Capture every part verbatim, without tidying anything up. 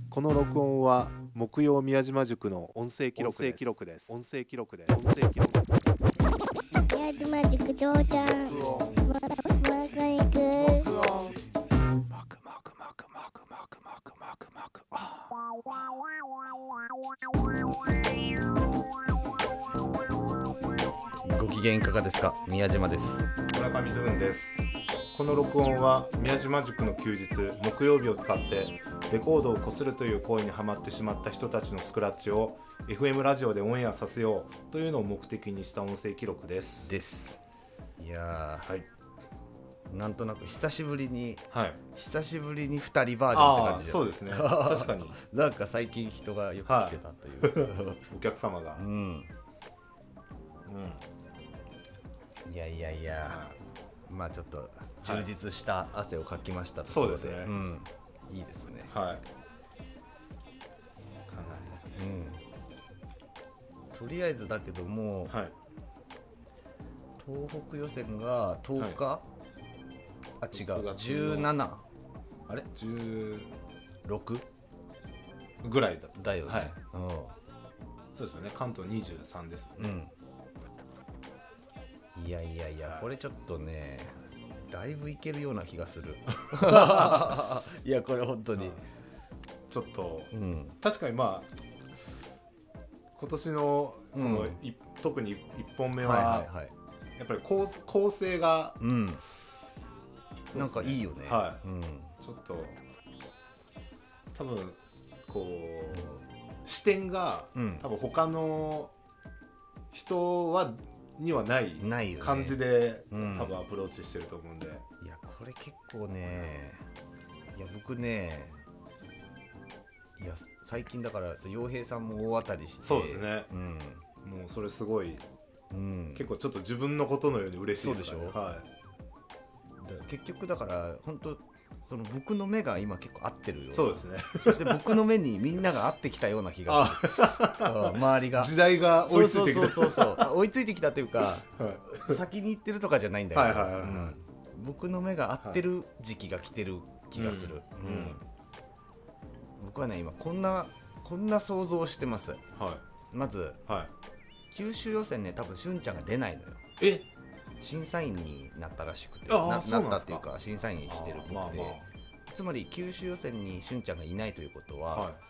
この録音は木曜宮島塾の音声記録です。音声記録です。音声記録です。 宮島塾長ちゃん。 録音。 マーカイク。 録音。マクマクマクマクマクマクマクマク。あご機嫌いかがですか。宮島です。 村上トゥーンです。この録音は宮島塾の休日木曜日を使ってレコードをこするという行為にハマってしまった人たちのスクラッチを エフエム ラジオでオンエアさせようというのを目的にした音声記録ですですいやー、 はい、 なんとなく久しぶりに、 はい、 久しぶりにふたりバージョンって感じで。 そうですね確かになんか最近人がよく来てたという、 はい、お客様が、 うん、うん、いやいやいや、はい、まあちょっと充実した汗をかきましたところで、 そうですね、 うん、いいですね。 はい。かなり、うん、とりあえずだけども、はい、東北予選がとおか、はい、あ違うじゅうななあれじゅうろくぐらいだっただよね、はい、うん、 そうですよね。関東にじゅうさんですよね、 うん、いやいやいや、はい、これちょっとねだいぶいけるような気がするいやこれ本当にちょっと、 うん、 確かにまあ今年のその、うん、特にいっぽんめは、はいはいはい、やっぱり 構, 構成が、 うん、なんかいいよね、 はい、うん、ちょっと多分こう、うん、視点が、うん、多分他の人はにはない感じで、ね、うん、多分アプローチしてると思うんで、いやこれ結構ね、いや僕ね、いや最近だから陽平さんも大当たりして、 そうですね、うん、もうそれすごい、うん、結構ちょっと自分のことのように嬉しいですね。 そうでしょ、 はい、 結局だから本当その僕の目が今結構合ってるよ。 そうですね。 そして僕の目にみんなが合ってきたような気がする周りが時代が追いついてきた。 そうそうそうそう追いついてきたというか、はい、先に行ってるとかじゃないんだよ、ね、はいはいはいはい、うん、僕の目が合ってる時期が来てる気がする、はい、うんうん、僕はね今こんなこんな想像してます、はい、まず、はい、九州予選ね多分しゅんちゃんが出ないのよ。 え審査員になったらしくて、 な, な, なったっていうか審査員してることで、まあまあ、つまり九州予選にしゅんちゃんがいないということは、はい、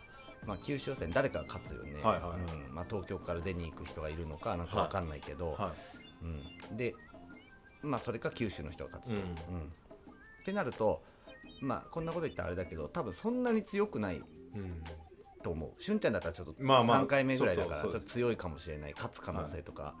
まあ、九州予選誰かが勝つよね、はいはいはい、うん、まあ、東京から出に行く人がいるのかなんか分かんないけど、はいはい、うん、で、まあ、それか九州の人が勝つと、うんうん、ってなると、まあ、こんなこと言ったらあれだけど多分そんなに強くない、うん、と思う。しゅんちゃんだったらちょっとさんかいめぐらいだからちょっと強いかもしれない、勝つ可能性とか、はい、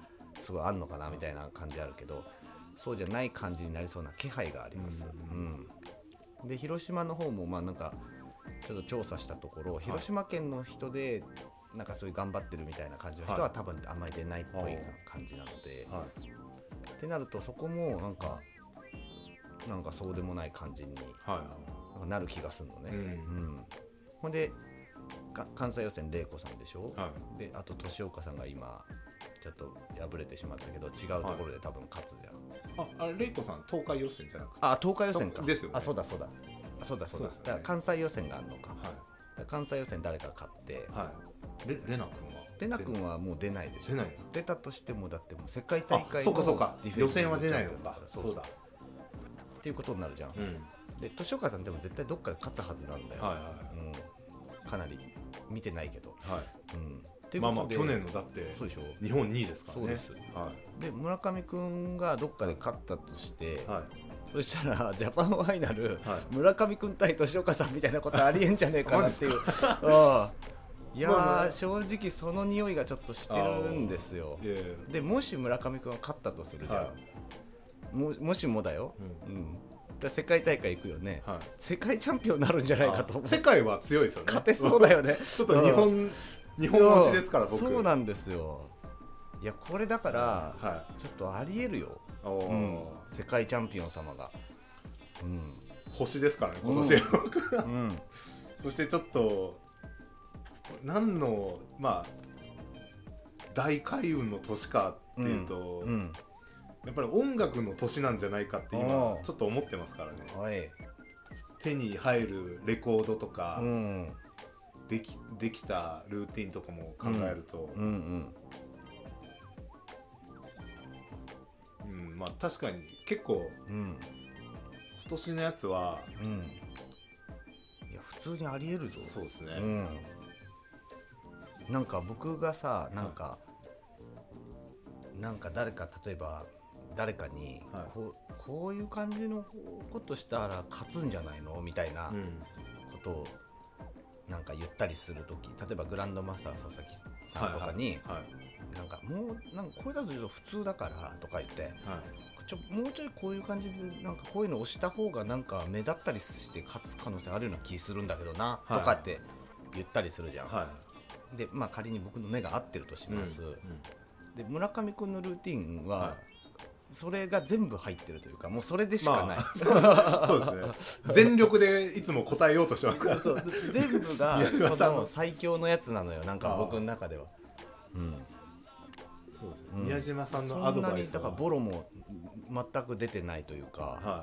すごいあんのかなみたいな感じあるけど、そうじゃない感じになりそうな気配があります、うんうん、で広島の方もまあなんかちょっと調査したところ、はい、広島県の人でなんかそういう頑張ってるみたいな感じの人は多分あんまり出ないっぽい感じなので、はい、ってなるとそこもなんかなんかそうでもない感じになる気がするのね、うんうん、ほんで関西予選玲子さんでしょ、はい、であと年岡さんが今ちょっと敗れてしまったけど違うところで多分勝つじゃん、 はい、あ、あれ玲子さん東海予選じゃなくて、 あ、東海予選かですよね。 あ、そうだそうだそうだそうだ、そうだ、ね、だから関西予選があるのか、はい、関西予選誰か勝って、はい、レ, レナ君はレナ君はもう出ないでしょ。出ないです。出たとしてもだってもう世界大会のそうかそうか予選は出ないのか、 そうそうだっていうことになるじゃん、うん、で年岡さんでも絶対どっかで勝つはずなんだよ、はいはい、うん、かなり見てないけど、はい、うん、 まあまあ去年のだって日本にいですからね。そうです、 はい、で村上くんがどっかで勝ったとして、はい、そしたらジャパンファイナル、はい、村上くん対年岡さんみたいなことありえんじゃねえかなっていうあいやー、まあまあ、正直その匂いがちょっとしてるんですよ。でもし村上くんが勝ったとするじゃん、はい、も, もしもだよ、うんうん、だ世界大会行くよね、はい、世界チャンピオンになるんじゃないかと思う。 世界は強いですよね。 勝てそうだよねちょっと日本、うん、日本推しですから僕。 そうなんですよ。いやこれだから、はい、ちょっとありえるよ、うん、世界チャンピオン様が、うん、 星ですからね今年、うんうん、そしてちょっと何のまあ大開運の年かっていうと、うんうん、やっぱり音楽の年なんじゃないかって今ちょっと思ってますからね。手に入るレコードとか、うん、 でき、できたルーティンとかも考えると、 うんうんうんうん、まあ確かに結構、うん、今年のやつは、うん、いや普通にありえるぞ。 そうですね、うん、 なんか僕がさなんか、はい、なんか誰か例えば誰かに、はい、こう、こういう感じのことしたら勝つんじゃないのみたいなことをなんか言ったりするとき、例えばグランドマスター佐々木さんとかに、はいはいはい、なんかもうなんかこれだと普通だからとか言って、はい、ちょもうちょいこういう感じでなんかこういうのを押した方がなんか目立ったりして勝つ可能性あるような気するんだけどな、はい、とかって言ったりするじゃん、はい、でまあ仮に僕の目が合ってるとします、うんうん、で村上くんのルーティンは、はい、それが全部入ってるというかもうそれでしかない、 まあ、そうですね全力でいつも答えようとしてますそう全部がその最強のやつなのよなんか僕の中では、うん、 そうですね、うん、宮島さんのアドバイスはそんなにだからボロも全く出てないというか、はい、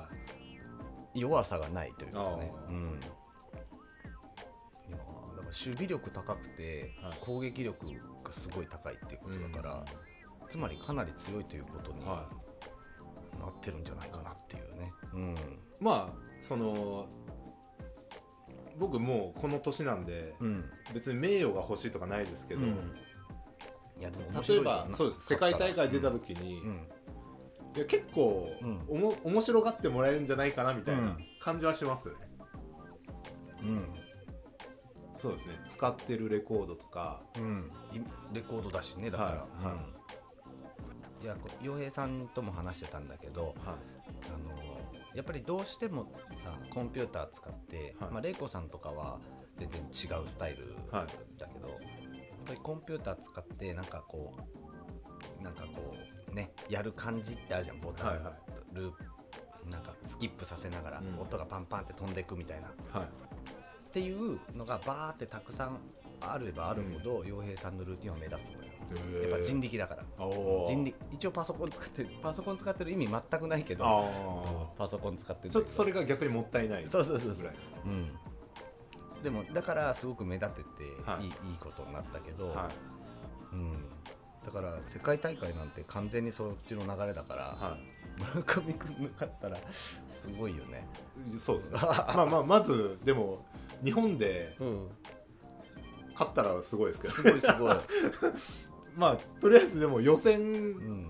弱さがないというかね、うん、いやだから守備力高くて、はい、攻撃力がすごい高いっていうことだから、うん、つまりかなり強いということに、はいなってるんじゃないかなっていうね、うん、 まあその僕もうこの年なんで、うん、別に名誉が欲しいとかないですけど、うん、いやでも面白い例えばそうです世界大会出た時に、うんうん、いや結構、うん、おも面白がってもらえるんじゃないかなみたいな感じはしますね、うん、そうですね使ってるレコードとか、 うん、レコードだしねだから、はいはいうんいや洋平さんとも話してたんだけど、はい、あのやっぱりどうしてもさコンピューター使って、はいまあ、レイコさんとかは全然違うスタイルだけど、はい、やっぱりコンピューター使ってなんかこうなんかこうねやる感じってあるじゃんボタン、はいはい、ループなんかスキップさせながら、うん、音がパンパンって飛んでいくみたいな、はい、っていうのがバーってたくさんあればあるほど、うん、洋平さんのルーティンは目立つのよ。やっぱ人力だから人力一応パソコン使ってるパソコン使ってる意味全くないけどパソコン使ってるちょっとそれが逆にもったいないそうそうそうそう、うん、でもだからすごく目立てていい、はい、いいことになったけど、はいうん、だから世界大会なんて完全にそっちの流れだから、はい、村上君向かったらすごいよね。 そうですねまあまあまずでも日本で、うん勝ったらすごいですけどすごいすごいまあとりあえずでも予選、うん、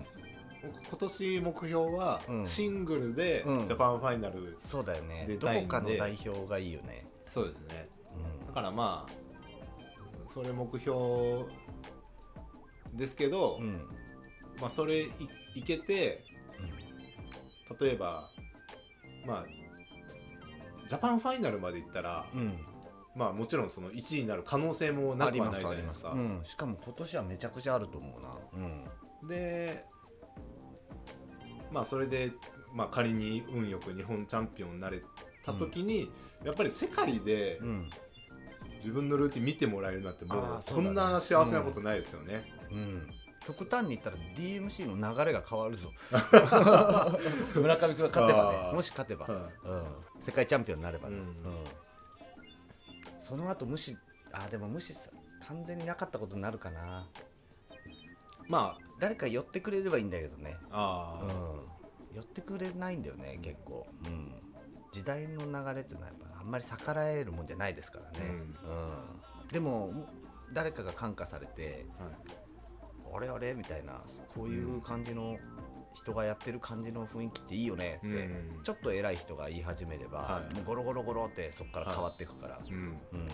今年目標はシングルでジャパンファイナル、うん、 そうだよねどこかの代表がいいよね。 そうですね、うん、だからまあそれ目標ですけど、うん、まあそれ い, いけて、うん、例えばまあジャパンファイナルまで行ったら、うんまあもちろんそのいちいになる可能性もなくはないじゃないですか。 うん、しかも今年はめちゃくちゃあると思うな。 うん、で、まあそれでまあ仮に運よく日本チャンピオンになれた時に、うん、やっぱり世界で自分のルーティン見てもらえるなんてもうこんな幸せなことないですよね。 うんうん、極端に言ったら ディーエムシー の流れが変わるぞ村上君が勝てばねもし勝てば、うん、世界チャンピオンになればね。うんうんその後無視あでも無視完全になかったことになるかな。まあ誰か寄ってくれればいいんだけどね。あ、うん、寄ってくれないんだよね結構、うん、時代の流れってのはやっぱあんまり逆らえるもんじゃないですからね、うんうん、でも誰かが感化されて、はい、あれあれみたいなこういう感じの人がやってる感じの雰囲気っていいよねって、うん、ちょっと偉い人が言い始めれば、はい、もうゴロゴロゴロってそこから変わっていくから、はいうんうん、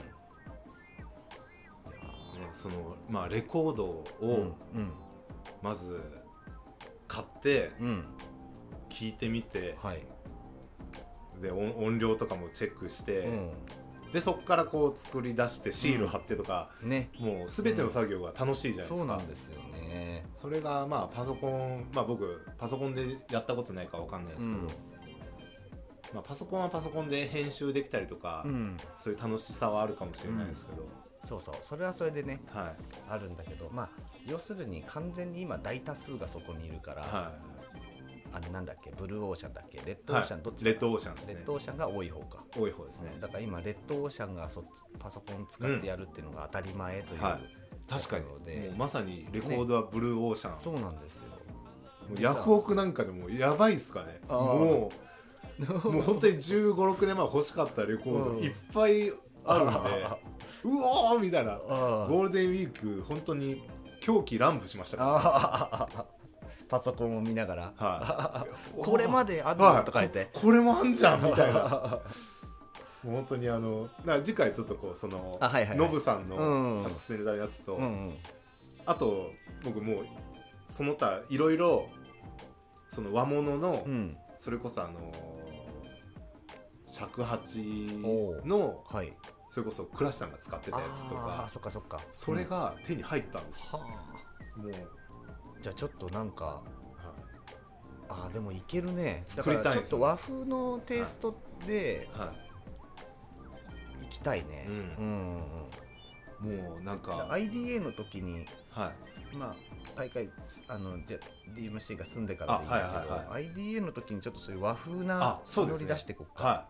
そのまあレコードをまず買って聞いてみて、うんはい、で 音, 音量とかもチェックして、うん、でそこからこう作り出してシール貼ってとか、うんね、もう全ての作業が楽しいじゃないですか、うん、そうなんですよね。それがまあパソコンまあ僕パソコンでやったことないかわかんないですけど、うんまあ、パソコンはパソコンで編集できたりとか、うん、そういう楽しさはあるかもしれないですけど、うん、 そうそうそれはそれでね、はい、あるんだけどまあ要するに完全に今大多数がそこにいるから、はい、 あれなんだっけブルーオーシャンだっけレッドオーシャン、はい、どっちレッドオーシャンですね。 レッドオーシャンが多い方か。 多い方ですね、 うん、だから今レッドオーシャンがそパソコン使ってやるっていうのが当たり前という、うんはい、 確かにもうまさにレコードはブルーオーシャン、ね、 そうなんですよ。 もうヤフオクなんかでもやばいっすかね。もうもう本当にじゅうご、ろくねんまえ欲しかったレコードいっぱいあるんでうおーみたいな。ゴールデンウィーク本当に狂気乱舞しましたから、ね、 パソコンを見ながら、 はい、 これまであんのとか言って、はい、 こ, これもあんじゃんみたいなもう本当にあの次回ちょっとこうそのノブさんの作成したやつと、うんうん、あと僕もうその他いろいろその和物の、うん、それこそあの尺八の、はい、それこそ倉石さんが使ってたやつとか、 あそっかそっか、 それが手に入ったんですよ、 うん、もうじゃあちょっとなんか、はい、あでもいけるね。作りたいんですよ。だからちょっと和風のテイストで、はいはい、いきたいね、うんうんうん、もうなんかアイディーエー の時に、はい、まあ大会あのじゃ ディーエムシー が済んでからでいいんだけど、はいはいはい、アイディーエー の時にちょっとそういう和風な乗り出していこうか、はい、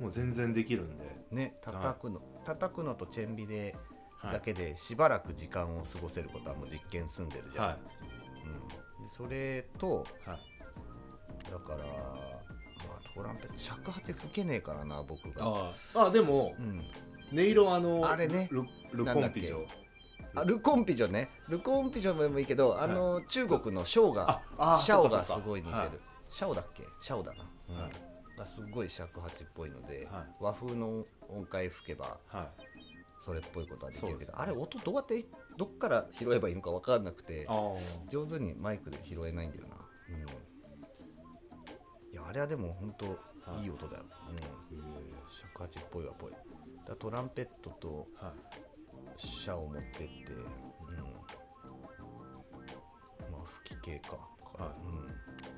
もう全然できるんでね、叩くの、はい、叩くのとチェンビでだけでしばらく時間を過ごせることはもう実験済んでるじゃん、はい、うん、でそれと、はい、だから、まあ、トランペット尺八吹けねえからな僕が。 ああでも、うん、音色あのあれねル, ルコンピジョあルコンピジョねルコンピジョでもいいけど、あの、はい、中国のシャオがシャオがすごい似てる、はい、シャオだっけシャオだな、うん、はい、がすごい尺八っぽいので、はい、和風の音階吹けば、はい、それっぽいことはできるけど、ね、あれ音どうやってどっから拾えばいいのか分かんなくて上手にマイクで拾えないんだよな、うん、いやあれはでも本当いい音だよ、うん、尺八っぽいはっぽいだ。トランペットとシャを持ってって、うん、まあ吹き系か、はい、うん、もう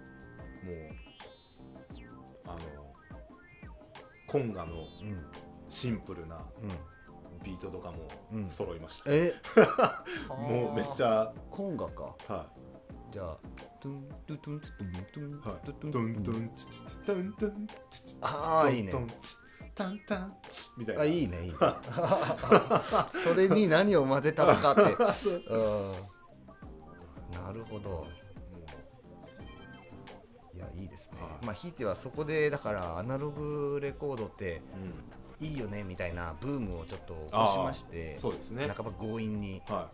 あのコンガのシンプルな、うんビートとかも揃いました、うん、えもうめっちゃコンガか、はい、じゃあトゥントゥトゥントゥトゥントゥントゥントゥントゥンチチチトゥントゥンチチああいいねタンタンチみたいな。あいいねいいねそれに何を混ぜたのかって、うん、なるほど。いやいいですね、はい、まあひいてはそこでだからアナログレコードって、うん、いいよねみたいなブームをちょっと起こしまして、そうですね、半ば強引に、はい、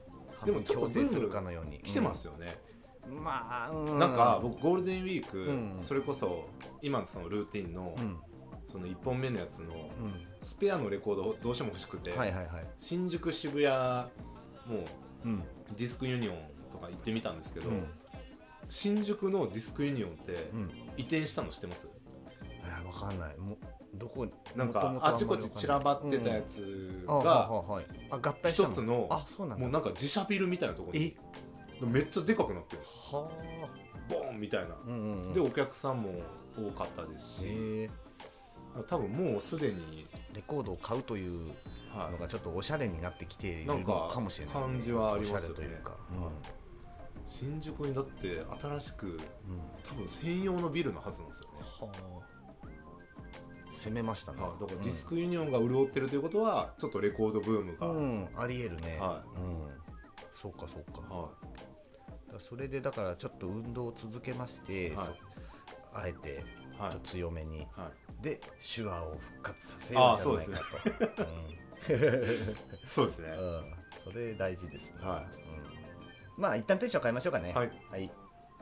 でも強制するかのように来てますよね、 うん、まあ、うん、 なんか僕ゴールデンウィーク、うん、それこそ今のそのルーティンの、うん、そのいっぽんめのやつの、うん、スペアのレコードどうしても欲しくて、はいはいはい、新宿渋谷もう、うん、ディスクユニオンとか行ってみたんですけど、うん、新宿のディスクユニオンって移転したの知ってます？ えー、わかんない。もうどこなんかあちこち散らばってたやつが一つのもうなんか自社ビルみたいなところにめっちゃでかくなってるんですよ。はボーンみたいな、うんうんうん、でお客さんも多かったですし、多分もうすでにレコードを買うというのがちょっとおしゃれになってきているのかもしれない、ね、 感じはありますよね。 というか、うん、 新宿にだって新しく、うん、多分専用のビルのはずなんですよね。はあ、 攻めましたね。 だからディスクユニオンが潤ってるということは、うん、ちょっとレコードブームが、 うん、ありえるね、はい、うん、そうかそうか、はい、だそれでだからちょっと運動を続けまして、はい、あえてちょっと強めに、はい、で手話を復活させようじゃないかと。 そうですね、 うん、それ大事ですね、はい、うん、まあ一旦テンション変えましょうかね。はい、はい、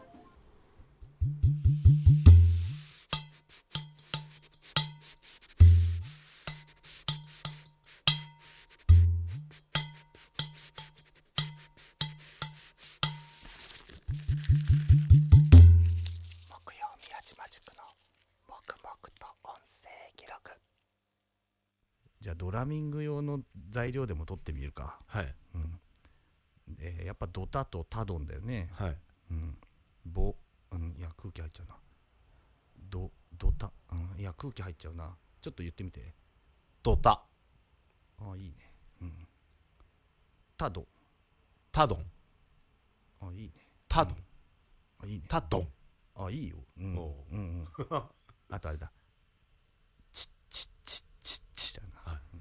じゃあドラミング用の材料でも取ってみるか。はい、うん、えー、やっぱドタとタドンだよね。はい、うん、ボ、うん、いや空気入っちゃうな。ドドタ、うん、いや空気入っちゃうな。ちょっと言ってみて。 ドタ。 ああいいね。うん。タド。 タドン。 あいいね。 タドン。 あいいね。 タドン。 あ、いいよ。うん。 おううんうん。あとあれだ。チッチッチッチッチッだな。 はいうん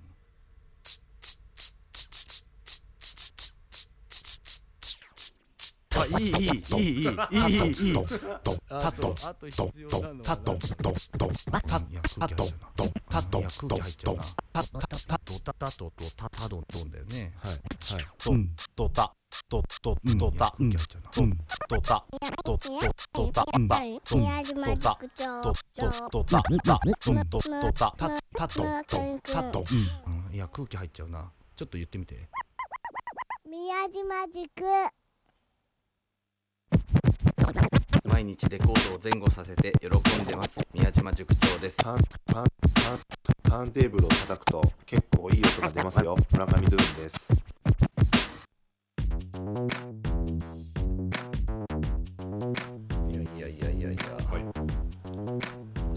あ、いいいいいいいいいいいいい。あとあと必要なのはタトタトいや空気入っちゃうな。いや空気入っちゃうな。タタタトタタトとタタドンドンだよね。 はいはいととたとととた空気入っちゃうな。 とたとととたた宮島塾長とととたたととたたたとたといや空気入っちゃうな。ちょっと言ってみて。 宮島塾毎日レコードを前後させて喜んでます宮島塾長です。 タンタンタンターンテーブルを叩くと結構いい音が出ますよ。村上ドゥーンです。 いやいやいやいやいや、はい、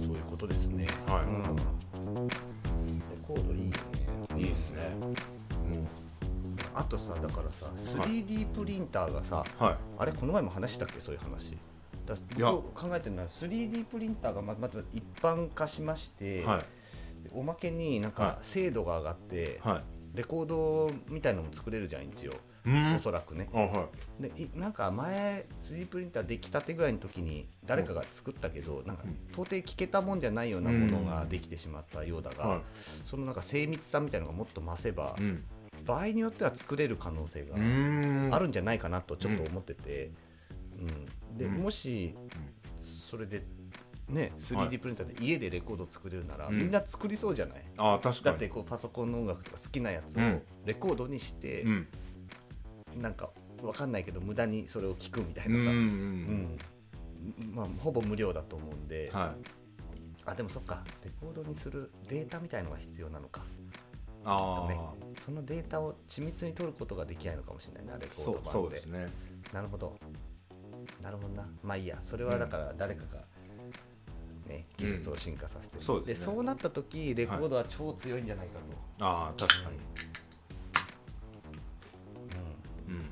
そういうことですね。 はい、 うん、レコードいいよね。 いいですね。 うん、あとさ、だからさ スリーディー プリンターがさ、 はい、 あれこの前も話したっけ、そういう話。だいや僕考えてるのは スリーディー プリンターがままず一般化しまして、 はい、 でおまけになんか精度が上がって、 はい、 レコードみたいなのも作れるじゃん一応、 うん、 おそらくね。 あ、はでいなんか前 スリーディー プリンターできたてぐらいの時に誰かが作ったけど、なんか到底聞けたもんじゃないようなものができてしまったようだが、 はい、 そのなんか精密さみたいなのがもっと増せば、 うん、 場合によっては作れる可能性があるんじゃないかなとちょっと思ってて、うんうん、で、 うん、 もしそれでね スリーディー プリンターで家でレコード作れるなら、 うん、 みんな作りそうじゃない。 あ、確かに。 だってこうパソコンの音楽とか好きなやつをレコードにして、 うん、 なんかわかんないけど無駄にそれを聞くみたいなさ、 うん、うんうんまあ、ほぼ無料だと思うんで、 はい、 あでもそっか、レコードにするデータみたいのが必要なのか。 ああ、 ね、そのデータを緻密に取ることができないのかもしれないな、レコード版で。 そう、そうですね。 なるほどなるほどな。まあいいや、それはだから誰かが、ね、技術を進化させて、うん、 そうですね。 でそうなった時レコードは超強いんじゃないかと、 はい、ああ確かに、 うんうん、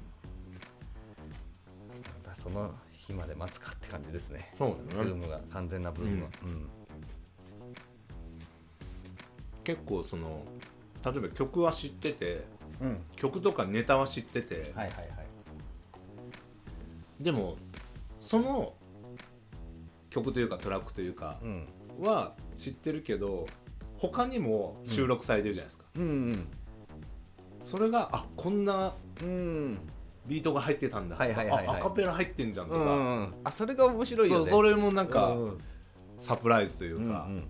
だその日まで待つかって感じですね。 そうですね。 ブームが完全なブームは、うんうん、 結構その例えば曲は知ってて、 うん、 曲とかネタは知ってて、 はいはいはい、 でもその曲というかトラックというかは知ってるけど、他にも収録されてるじゃないですか、 うんうんうん、 それがあこんなビートが入ってたんだとか、 はいはいはいはい、 あアカペラ入ってんじゃんとか、 うんうん、あそれが面白いよね。 そ, それもなんか、 うん、 サプライズというか、 うん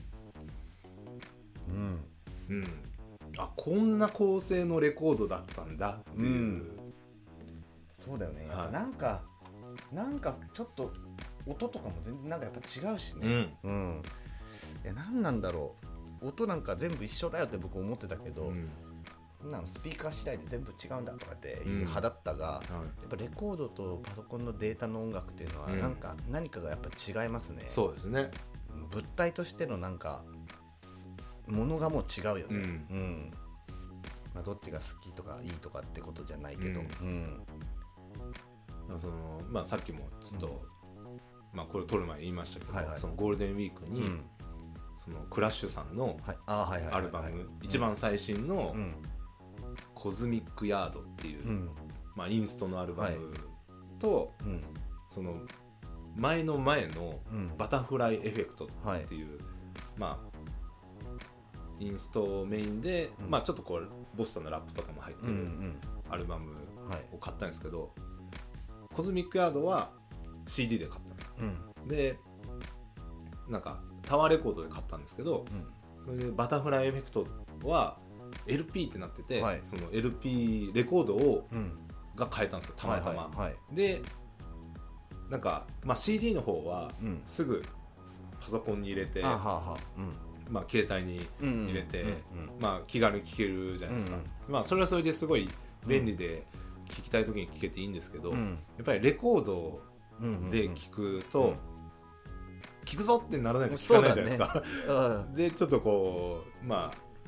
うんうん、あこんな構成のレコードだったんだっていう、うん、 そうだよね、 はい、 なんかなんかちょっと音とかも全然なんかやっぱ違うしね、うんうん、いや何なんだろう、音なんか全部一緒だよって僕思ってたけど、うん、なんスピーカー次第で全部違うんだとかっていう派だったが、うんはい、やっぱレコードとパソコンのデータの音楽っていうのはなんか何かがやっぱ違いますね、うん、 そうですね。 物体としてのなんかものがもう違うよね、うんうんまあ、どっちが好きとかいいとかってことじゃないけど、うんうん、そのまあ、さっきもちょっと、うんまあ、これ撮る前に言いましたけど、はいはい、そのゴールデンウィークに、うん、そのクラッシュさんのアルバム一番最新の、うん、コズミックヤードっていう、うんまあ、インストのアルバムと、はい、その前の前のバタフライエフェクトっていう、はいまあインストメインで、うんまあ、ちょっとこうボスさんのラップとかも入ってるアルバムを買ったんですけど、うんうんはい、コズミックヤードは シーディー で買ったんです、うん、でなんかタワーレコードで買ったんですけど、うん、それでバタフライエフェクトは エルピー ってなってて、はい、その エルピー レコードを、うん、が買えたんですよたまたま、はいはいはい、でなんか、まあ、シーディー の方はすぐパソコンに入れて、うんはあはあうんまあ、携帯に入れて、うんうんうんまあ、気軽に聴けるじゃないですか、うんうんまあ、それはそれですごい便利で聴きたい時に聴けていいんですけど、うん、やっぱりレコードで聴くと、うんうんうん、聴くぞってならないと聴かないじゃないですか、ね、でちょっとこうまあ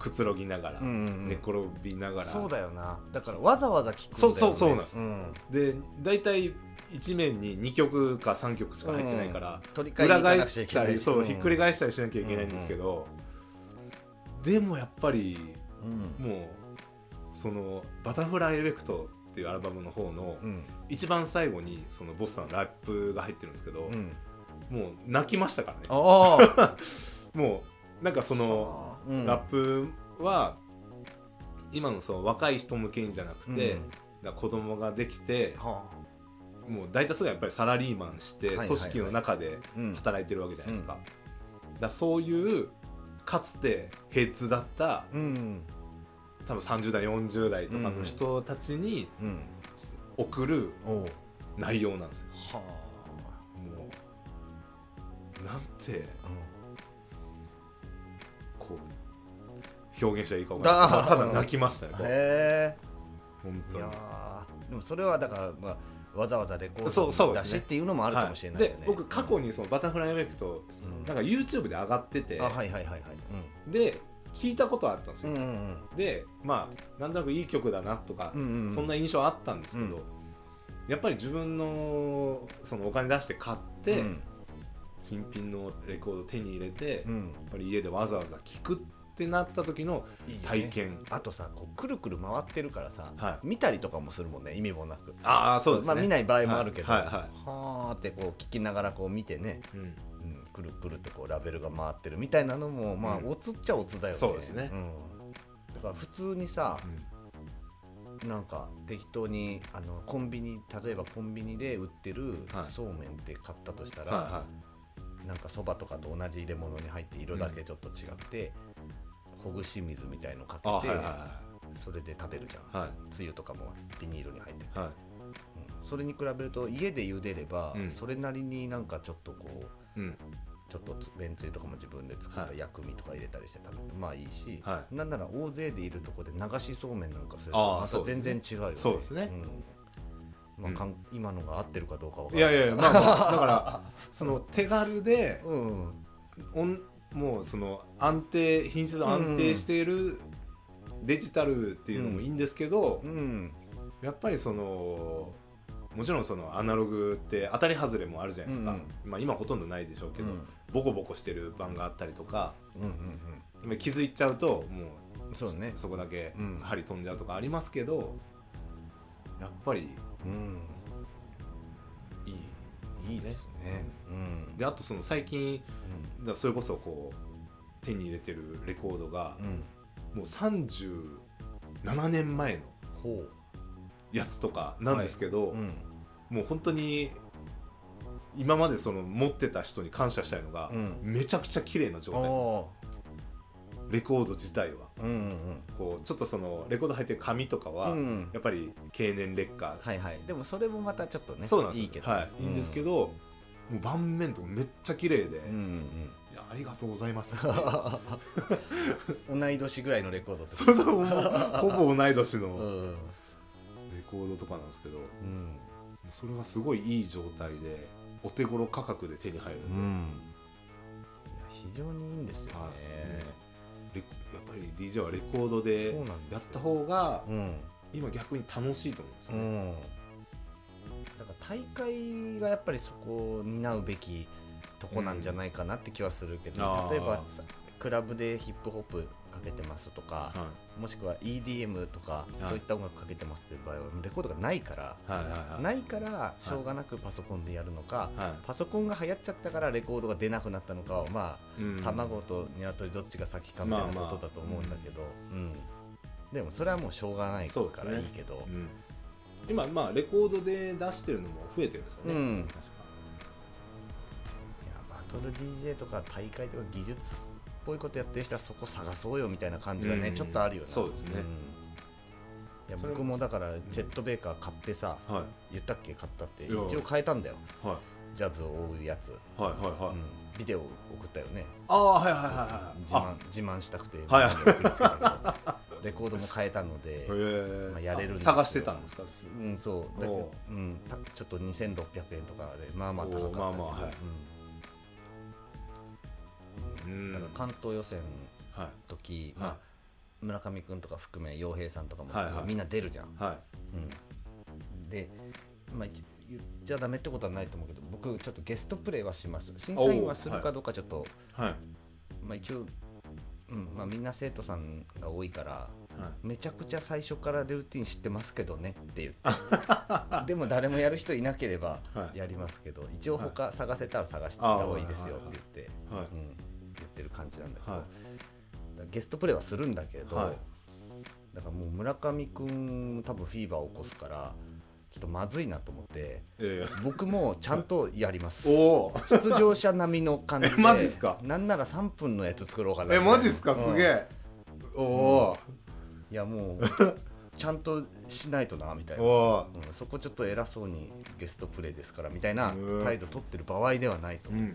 くつろぎながら、うんうんうん、寝転びながら。 そうだよな。だからわざわざ聴くんだよね。 そうそうそうなんです、うん、でだいたいいち面ににきょくかさんきょくしか入ってないから、 うん、裏返したりそう、うん、ひっくり返したりしなきゃいけないんですけど、うんうん、でもやっぱり、うん、もうそのバタフライエフェクトっていうアルバムの方の、うん、一番最後にそのボスさんのラップが入ってるんですけど、うん、もう泣きましたからね。あもうなんかその、うん、ラップは今のその若い人向けにじゃなくて、うん、だ子供ができて、はあもう大多数がやっぱりサラリーマンして組織の中で働いてるわけじゃないですか。だそういうかつてヘッズだった、うん、多分さんじゅう代よんじゅう代とかの人たちに送る内容なんですよ。はあ、もうなんて、うん、こう表現したらいいか分からないですけど、ただ泣きましたよ。へー本当に。いやでもそれはだから、まあわざわざレコードだしっていうのもあるかもしれないよね。 で僕過去にそのバタフライエフェクト、うん、なんか YouTube で上がってて、あ、はいはいはいはい、うん、で聞いたことはあったんですよ、うんうんうん、でまあなんとなくいい曲だなとか、うんうん、そんな印象あったんですけど、うん、やっぱり自分のそのお金出して買って、うん、新品のレコード手に入れて、うん、やっぱり家でわざわざ聴くってなった時の体験。いいね、 あとさこうくるくる回ってるからさ、はい、見たりとかもするもんね、意味もなく。 ああそうですね、 まあ、見ない場合もあるけど、はいはいはい、はーってこう聞きながらこう見てね、うんうん、くるくるってこうラベルが回ってるみたいなのもまあ、うん、おつっちゃおつだよね。 そうですね、うん、 だから普通にさ、うん、なんか適当にあのコンビニ例えばコンビニで売ってるそうめんって買ったとしたら、はいはいはい、なんかそばとかと同じ入れ物に入って色だけちょっと違って、うん、ほぐし水みたいのかけて、はいはいはい、それで食べるじゃん、はい、つゆとかもビニールに入ってて、はい、うん、それに比べると家で茹でれば、うん、それなりになんかちょっとこう、うん、ちょっとめんつゆとかも自分で作った薬味とか入れたりして食べてまあいいし、はい、なんなら大勢でいるとこで流しそうめんなんかするとまた全然違うよね。 そうですね、 うん、まあ、うん、今のが合ってるかどうかわからない。いやいやまあまあだからその手軽で、うん、おんもうその安定品質安定しているデジタルっていうのもいいんですけど、うんうん、やっぱりそのもちろんそのアナログって当たり外れもあるじゃないですか、うんうん、まあ、今ほとんどないでしょうけど、うん、ボコボコしてる版があったりとか、うんうんうん、気づいちゃうともう そ, う、ね、そこだけ針飛んじゃうとかありますけど、うん、やっぱり、うん、いい、いいですね、うん、であとその最近、うん、だそれこそこう手に入れてるレコードが、うん、もうさんじゅうななねんまえのやつとかなんですけど、はい、うん、もう本当に今までその持ってた人に感謝したいのが、うん、めちゃくちゃ綺麗な状態ですよ、レコード自体は、うんうんうん、こうちょっとそのレコード入ってる紙とかは、うん、やっぱり経年劣化、 はいはい、でもそれもまたちょっとね、 そうなんですよ、 いいけど、 はい、いいんですけど、もう盤面とかめっちゃ綺麗で、うんうんうん、いやありがとうございます同い年ぐらいのレコードとかそうそうほぼ同い年のレコードとかなんですけど、うん、それがすごいいい状態でお手頃価格で手に入るので、うん、 いや非常にいいんですよね、はい、 やっぱり ディージェー はレコードでやった方が、うん、今逆に楽しいと思うんですね、うん、 だから大会がやっぱりそこを担うべきとこなんじゃないかなって気はするけど、うん、例えばクラブでヒップホップかけてますとか、はい、もしくは イーディーエム とか、はい、そういった音楽かけてますっていう場合はレコードがないから、はいはいはい、ないからしょうがなくパソコンでやるのか、はい、パソコンが流行っちゃったからレコードが出なくなったのかはまあ、うん、卵と鶏どっちが先かみたいなことだと思うんだけど、まあまあ、うん、でもそれはもうしょうがないからいいけど、ね、うん、 今まあレコードで出してるのも増えてるんですよね、うん、確かバトル ディージェー とか大会とか技術っぽいことやってる人はそこ探そうよみたいな感じがね、うん、ちょっとあるよね。 そうですね、うん、いや僕もだからチェットベーカー買ってさ、はい、言ったっけ買ったって一応変えたんだよ、はい、ジャズを追うやつ、はいはいはい、うん、ビデオ送ったよね。 ああはいはいはいはい、 自慢自慢したくて、はいはい、レコードも変えたので、まあ、やれるんですよ。 探してたんですか。 うん、そうだけど、うん、ちょっとにせんろっぴゃくえんとかでまあまあ高かったけど、まあまあ、はい、うん、だから関東予選の時、はい、まあ村上くんとか含め洋平さんとかも、 はいはい、 みんな出るじゃん、 はいうん、で、まあ、言っちゃダメってことはないと思うけど僕ちょっとゲストプレイはします。審査員はするかどうかちょっと、 はい、 まあ、一応、うんまあ、みんな生徒さんが多いから、 はい、 めちゃくちゃ最初からルーティン知ってますけどねって言ってでも誰もやる人いなければやりますけど、はい、一応他探せたら探した方がいいですよって言って、はいうん、言ってる感じなんだけど、はい、ゲストプレイはするんだけど、はい、だからもう村上くん多分フィーバーを起こすからちょっとまずいなと思って、えー、僕もちゃんとやりますお出場者並みの感じでマジっすか。 なんならさんぷんのやつ作ろうかな。 えマジっすか、すげえ、うん、おお、 いやもうちゃんとしないとなみたいな、うん、そこちょっと偉そうにゲストプレイですからみたいな態度取ってる場合ではないと思う、うんうん、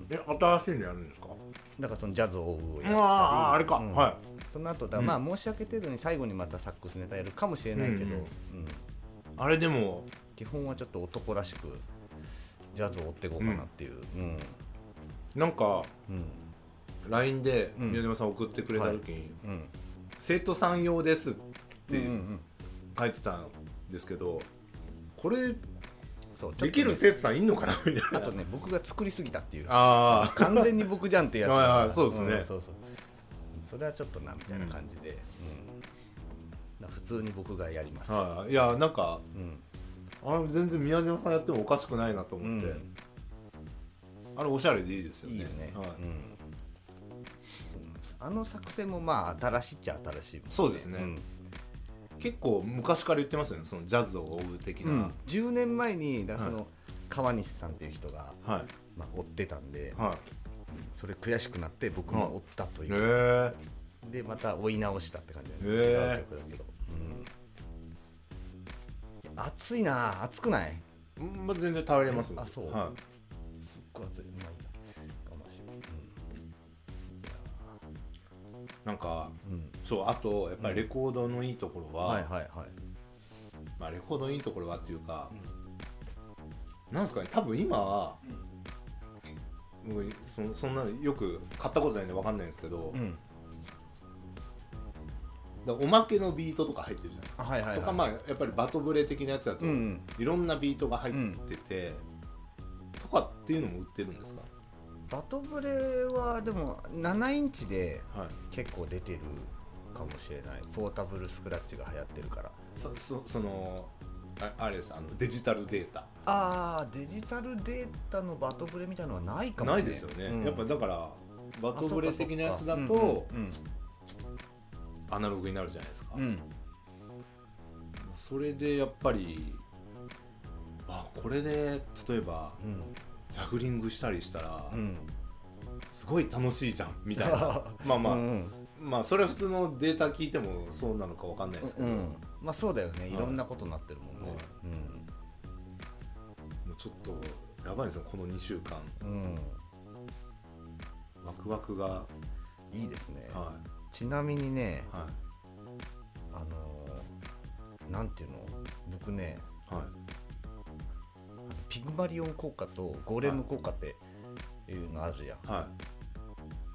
え新しいのやるんですか。 だからそのジャズを追うをやったり、 あああれか、うん、はい、 その後だ、まあ申し訳程度に最後にまたサックスネタやるかもしれないけど、うんうんうん、 あれでも基本はちょっと男らしくジャズを追っていこうかなっていう、うんうん、 なんか、うん、ライン で宮島さん送ってくれた時に、はいうん、生徒さん用ですって書いてたんですけど、これそうできる生徒さんいんのかなみたいな。 あとね僕が作りすぎたっていう、 あ完全に僕じゃんってやつあそうですね、うん、 そうそうそれはちょっとなみたいな感じで、うん、普通に僕がやります。 はあ、いやなんか、うん、あれ全然宮島さんやってもおかしくないなと思って、うん、あれおしゃれでいいですよね。いいよね、はい、うん、あの作戦もまあ新しいっちゃ新しいもんね。 そうですね、うん、結構昔から言ってますよね、そのジャズを追う的な、うん、 じゅうねんまえにだその、はい、川西さんっていう人が、はいまあ、追ってたんで、はい、それ悔しくなって僕も追ったという、はい、でまた追い直したって感じで、ね、違う曲だけど、うん、暑いな。暑くない？ まあ、全然耐えれます。 あ、そう、はい、すっごい暑い。まあいいや、我慢しよう、うん、なんか、うん、そうあとやっぱりレコードのいいところは、うん、はいはいはい、まあレコードのいいところはっていうか、うん、なんですかね、多分今は、うん、もう そ, そんなよく買ったことないんで分かんないんですけど、うん、だおまけのビートとか入ってるじゃないですか、はいはいはい、とかまあやっぱりバトブレ的なやつだと、うん、いろんなビートが入ってて、うん、とかっていうのも売ってるんですか。 バトブレはでもななインチで結構出てるかもしれない、はい、ポータブルスクラッチが流行ってるから。 そ, そ, その あ, あれです、あのデジタルデータ。 ああデジタルデータのバトブレみたいなのはないかもね。 ないですよね、うん、やっぱだからバトブレ的なやつだと、うんうんうん、アナログになるじゃないですか、うん、それでやっぱりあこれで例えば、うん、ジャグリングしたりしたら、うん、すごい楽しいじゃんみたいなまあまあ、うん、まあそれは普通のデータ聞いてもそうなのか分かんないですけど、うん、 まあそうだよね、いろんなことになってるもんね、うん、 もうちょっとやばいですよこのにしゅうかん、うん、ワクワクがいいですね、はい、ちなみにね、はい、あのー、なんていうの僕ね、はい、ピグマリオン効果とゴーレム効果っていうのあるじゃん、はい、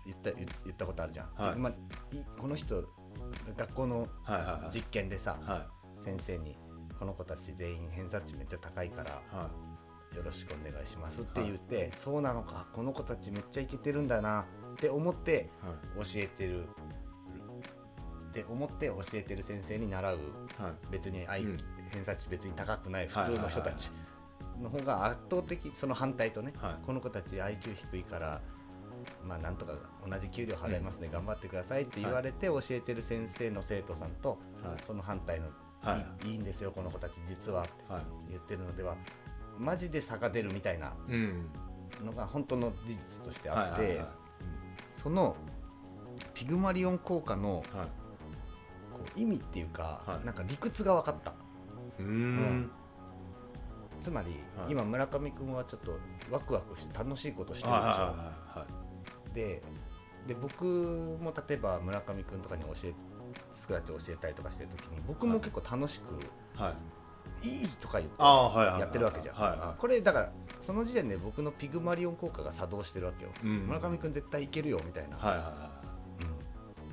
言った、言ったことあるじゃん、はい、ピグマこの人学校の実験でさ、はいはいはい、先生にこの子たち全員偏差値めっちゃ高いから、はい、よろしくお願いしますって言って、はい、そうなのかこの子たちめっちゃイケてるんだなって思って教えてる、はい、って思って教えてる先生に習う、はい、別に、うん、偏差値別に高くない普通の人たちの方が圧倒的、その反対とね、はい、この子たち アイキュー 低いからまあなんとか同じ給料払いますね、うん、頑張ってくださいって言われて教えてる先生の生徒さんと、はい、その反対の、はい、い, いいんですよこの子たち実はって言ってるのでは、マジで差が出るみたいなのが本当の事実としてあって、はいはいはい、そのピグマリオン効果の、はい、こう意味っていうか、はい、なんか理屈が分かった。うーん、うん、つまり、はい、今村上くんはちょっとワクワクして楽しいことしてるでしょ、はいはいはい、で, で僕も例えば村上くんとかに教えスクラッチを教えたりとかしてる時に僕も結構楽しく、はい、いいとか言ってやってるわけじゃん、はいはいはい、これだからその時点で僕のピグマリオン効果が作動してるわけよ、うん、村上くん絶対いけるよみたいな、はいはいはい、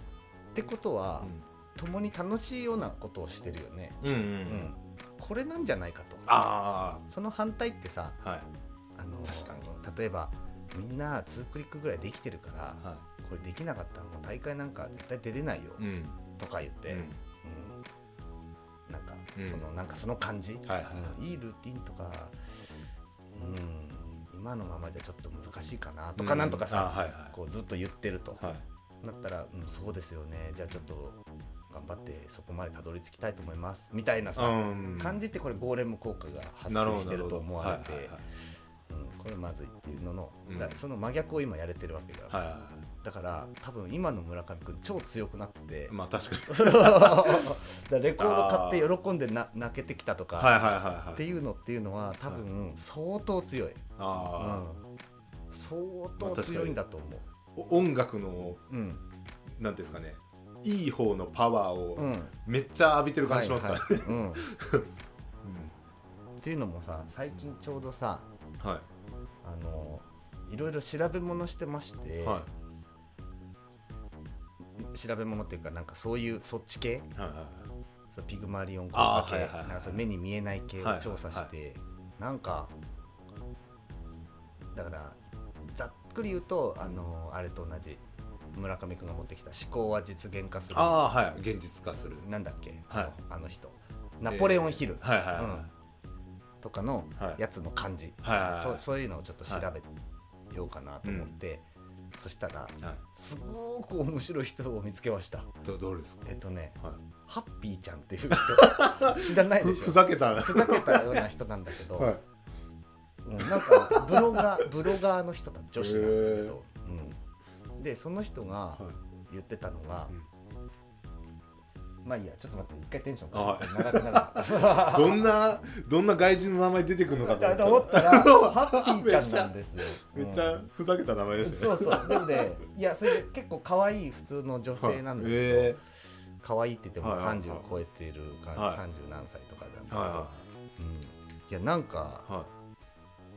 ってことは、うん、共に楽しいようなことをしてるよね、うんうんうん、これなんじゃないかと。 あその反対ってさ、 はい、 あの確かに例えばみんなツークリックぐらいできてるから、はい、これできなかったらもう大会なんか絶対出れないよ、うん、とか言って、うんうん、なんか、うん、そのなんかその感じ、はいはい、いいルーティンとか、うん、今のままじゃちょっと難しいかなとかなんとかさ、うんはいはい、こうずっと言ってると、はい、なったら、うん、そうですよね、じゃあちょっと頑張ってそこまでたどり着きたいと思いますみたいなさ、うん、感じってこれゴーレム効果が発生してると思われて、はいはいはい、うん、これまずいっていうのの、うん、その真逆を今やれてるわけだ、はいはいはい、だから多分今の村上くん超強くなってて、 まあ確かにだレコード買って喜んでな泣けてきたとか、はいはいはいはい、っていうのっていうのは多分相当強い、あ、うん、相当強いんだと思う、 まあ、音楽の、うん、なんですかね、いい方のパワーをめっちゃ浴びてる感じしますからね、はいはい、うん、 っていうのもさ、最近ちょうどさ、はい、あのいろいろ調べ物してまして、はい、調べ物っていうかなんかそういうそっち系、はいはいはい、そうピグマリオン効果系、はいはいはい、なんかそう目に見えない系を調査して、はいはいはい、なんかだからざっくり言うとあのあれと同じ村上くんが持ってきた思考は実現化する、 あ、はい、現実化する、 なんだっけ、はい、あの人ナポレオンヒル、えー、はいはいはい、うん、とかのやつの感じ、はいはいはい、そ, そういうのをちょっと調べようかなと思って、はい、うん、そしたら、はい、すごく面白い人を見つけました。 ど, どれですか？ えっとね、はい、ハッピーちゃんっていう人知らないでしょ。 ふざけたふざけたような人なんだけど、はい、うん、なんかブロガーブロガーの人だ、女子なんだけど、うん、でその人が言ってたのが、はい、うん、まあいいや、ちょっと待って、一回テンションが長くなるどんなどんな外人の名前出てくるのかと思ったらハッピーちゃんなんですよ。 めっちゃふざけた名前でしたね、 うん、そうそう。でもね、いやそれで結構可愛い普通の女性なんだけど、はい、可愛いって言ってもさんじゅう超えてるか、はい、さんじゅう何歳とかなんだけど、はいはい、うん、いやなんか、はい、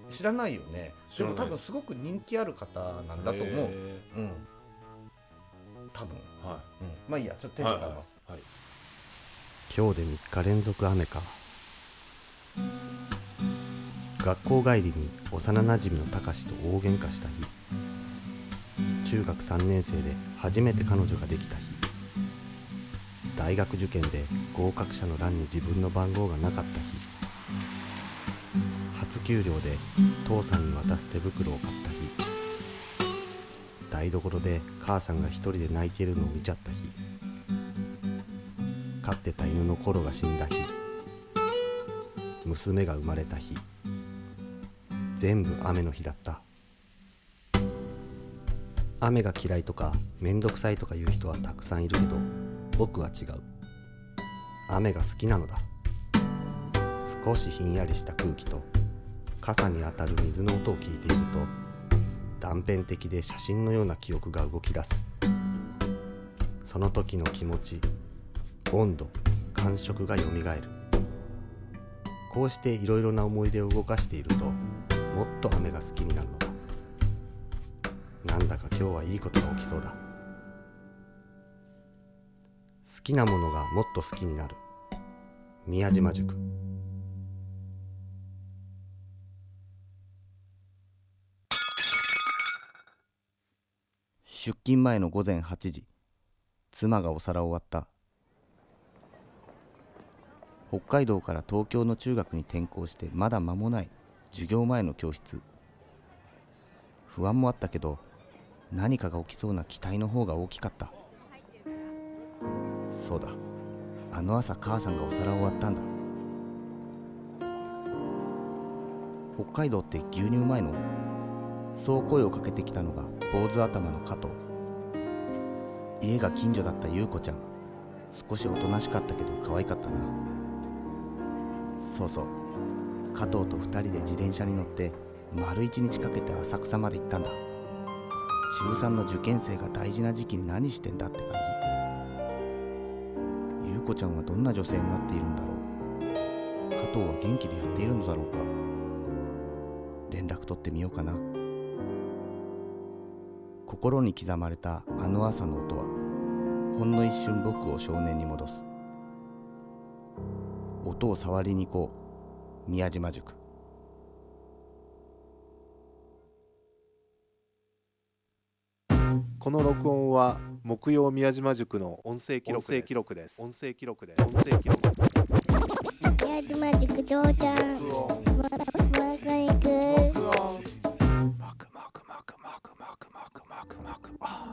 知らないよね。でも多分すごく人気ある方なんだと思う、うん、多分、はい、うん、まあいいや、ちょっとテンション上がります、はいはいはい。今日でみっか連続雨か。学校帰りに幼なじみのたかしと大喧嘩した日、中学さんねん生で初めて彼女ができた日、大学受験で合格者の欄に自分の番号がなかった日、初給料で父さんに渡す手袋を買った日、台所で母さんが一人で泣いているのを見ちゃった日、飼ってた犬のコロが死んだ日、娘が生まれた日、全部雨の日だった。雨が嫌いとかめんどくさいとか言う人はたくさんいるけど、僕は違う。雨が好きなのだ。少しひんやりした空気と傘に当たる水の音を聞いていると、断片的で写真のような記憶が動き出す。その時の気持ち、温度、感触がよみがえる。こうしていろいろな思い出を動かしていると、もっと雨が好きになるのだ。なんだか今日はいいことが起きそうだ。好きなものがもっと好きになる。宮島塾。出勤前のごぜんはちじ、妻がお皿を割った。北海道から東京の中学に転校してまだ間もない授業前の教室。不安もあったけど、何かが起きそうな期待の方が大きかった。そうだ、あの朝母さんがお皿を割ったんだ。北海道って牛乳うまいの？そう声をかけてきたのが坊主頭の加藤。家が近所だった優子ちゃん。少しおとなしかったけど可愛かったな。そうそう、加藤と二人で自転車に乗って丸一日かけて浅草まで行ったんだ。中さんの受験生が大事な時期に何してんだって感じ。優子ちゃんはどんな女性になっているんだろう。加藤は元気でやっているのだろうか。連絡取ってみようかな。心に刻まれたあの朝の音はほんの一瞬僕を少年に戻す。音を触りに行こう、宮島塾。 この録音は木曜宮島塾の音声記録です。音声記録です。音声記録。 宮島塾長ちゃん。まだまだ行く。 マクマクマクマクマクマクマクマク。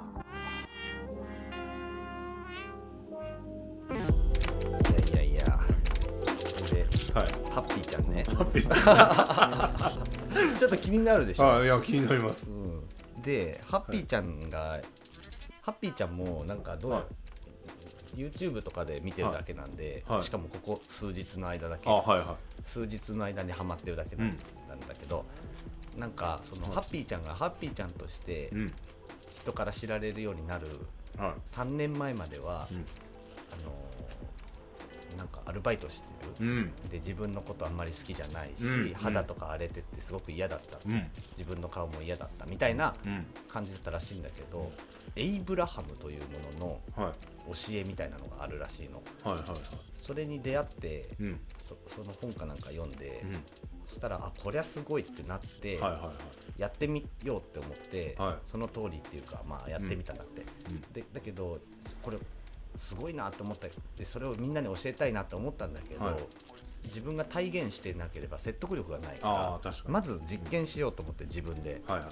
いやいやいや。で、 はい、 ハッピーちゃんね。 ハッピーちゃん。 ちょっと気になるでしょ。 あ、いや気になります。 うん、で、ハッピーちゃんが、はい、ハッピーちゃんもなんかどう、はい、YouTube とかで見てるだけなんで、はい、しかもここ数日の間だけ、 あ、はいはい、 数日の間にハマってるだけなんだけど、うん、なんかその、はい、ハッピーちゃんがハッピーちゃんとして人から知られるようになるさんねんまえまでは、うん、あのなんかアルバイトしてる、うん、で自分のことあんまり好きじゃないし、うん、肌とか荒れてってすごく嫌だった、うん、自分の顔も嫌だったみたいな感じだったらしいんだけど、うん、エイブラハムというものの教えみたいなのがあるらしいの、はいはいはい、それに出会って、うん、そ, その本かなんか読んで、うん、そしたらあこりゃすごいってなって、はいはいはい、やってみようって思って、はい、その通りっていうか、まあ、やってみたんだって、うん、でだけどこれすごいなと思ったでそれをみんなに教えたいなと思ったんだけど、はい、自分が体現してなければ説得力がないから、確かにまず実験しようと思って自分で、はいはい、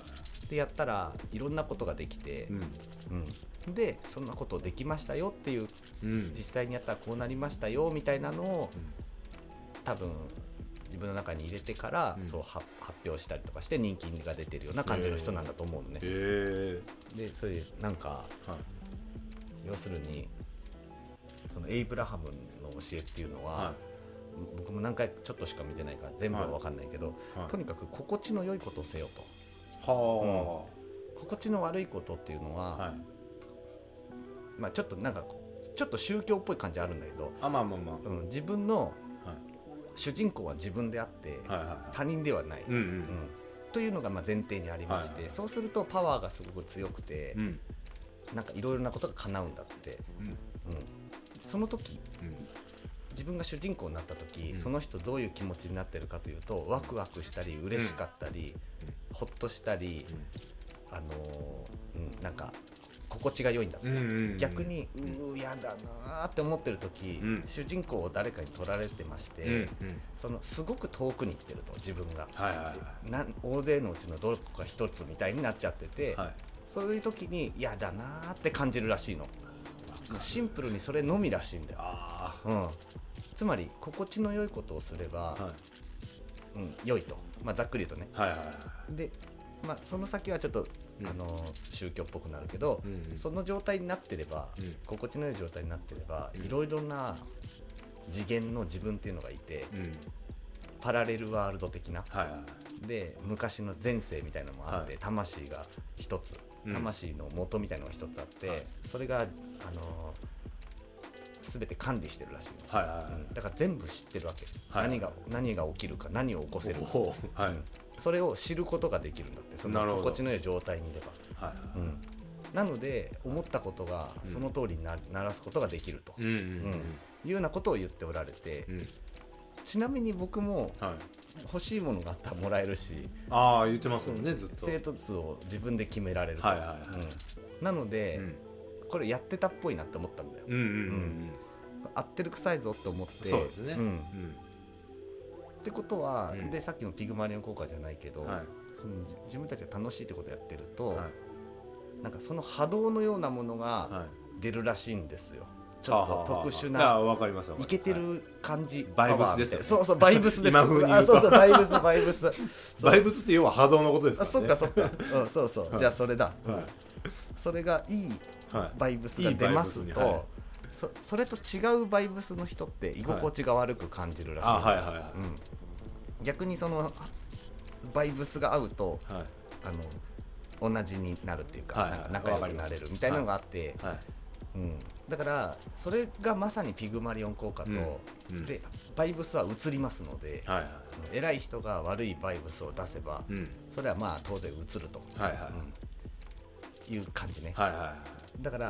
でやったらいろんなことができて、うんうん、でそんなことできましたよっていう、うん、実際にやったらこうなりましたよみたいなのを、うん、多分自分の中に入れてから、うん、そう発表したりとかして人気が出てるような感じの人なんだと思うのね、えー、でそれでなんか、はい、要するにそのエイブラハムの教えっていうのは、はい、僕も何回ちょっとしか見てないから全部は分かんないけど、はいはい、とにかく心地の良いことをせよと、はあ、うん、心地の悪いことっていうのは、はい、まあ、ちょっとなんかちょっと宗教っぽい感じあるんだけど、あ、まあまあまあ、うん、自分の主人公は自分であって、はいはいはい、他人ではない、うんうんうん、というのがまあ前提にありまして、はいはい、そうするとパワーがすごく強くて、うん、なんかいろいろなことが叶うんだって、うんうん、その時、うん、自分が主人公になった時、うん、その人どういう気持ちになってるかというと、ワクワクしたり嬉しかったり、うん、ほっとしたり、うん、あのーうん、なんか心地が良いんだって、うんうんうん、逆にうーやだなって思ってる時、うん、主人公を誰かに取られてまして、うんうん、そのすごく遠くに行ってると自分が、はいはいはい、な大勢のうちのどこか一つみたいになっちゃってて、はい、そういう時に嫌だなって感じるらしいの。シンプルにそれのみらしいんだよ。あ、うん、つまり心地の良いことをすれば、はい、うん、良いと、まあ、ざっくり言うとね、はいはいはい、で、まあ、その先はちょっと、うん、あの宗教っぽくなるけど、うんうん、その状態になってれば、うん、心地の良い状態になってれば、うん、いろいろな次元の自分っていうのがいて、うん、パラレルワールド的な、はいはい、で昔の前世みたいなのもあって、はい、魂が一つ、魂の元みたいなのが一つあって、うん、それが、あのー、全て管理してるらしいの、はいはいはい、うん、だから全部知ってるわけ、はい、何が、何が起きるか何を起こせるか、はい、うん、それを知ることができるんだって、その心地の良い状態にいれば、はいはいはい、うん、なので思ったことがその通りに な,、ならすことができると、うんうんうんうん、いうようなことを言っておられて、うん、ちなみに僕も欲しいものがあったらもらえるし、 ああ言ってますもんね、ずっと生徒数を自分で決められると、はいはいはい、うん、なので、うん、これやってたっぽいなって思ったんだよ、うんうんうんうん、合ってる臭いぞって思って、そうですね、うんうん、ってことは、うん、でさっきのピグマリオン効果じゃないけど、はい、その自分たちが楽しいってことをやってると、はい、なんかその波動のようなものが出るらしいんですよ、ちょっと特殊なイケてる感じ、 バイブスですよね。 そうそう、バイブスです。 今風に言うと、 あ、そうそう、バイブスバイブスバイブスって要は波動のことですからね。 あ、そっかそっか、うん、そうそう、はい、じゃあそれだ、はい、それがいいバイブスが出ますと、はい、いい そ, それと違うバイブスの人って居心地が悪く感じるらしい、はい、あ、はいはいはい、うん、逆にそのバイブスが合うと、はい、あの同じになるっていうか、はい、なんか仲良くなれるみたいなのがあって、はいはい、うん、だからそれがまさにピグマリオン効果と、うんうん、でバイブスは移りますので、はいはい、偉い人が悪いバイブスを出せば、うん、それはまあ当然移ると、はいはい、うん、いう感じね、はいはいはい、だから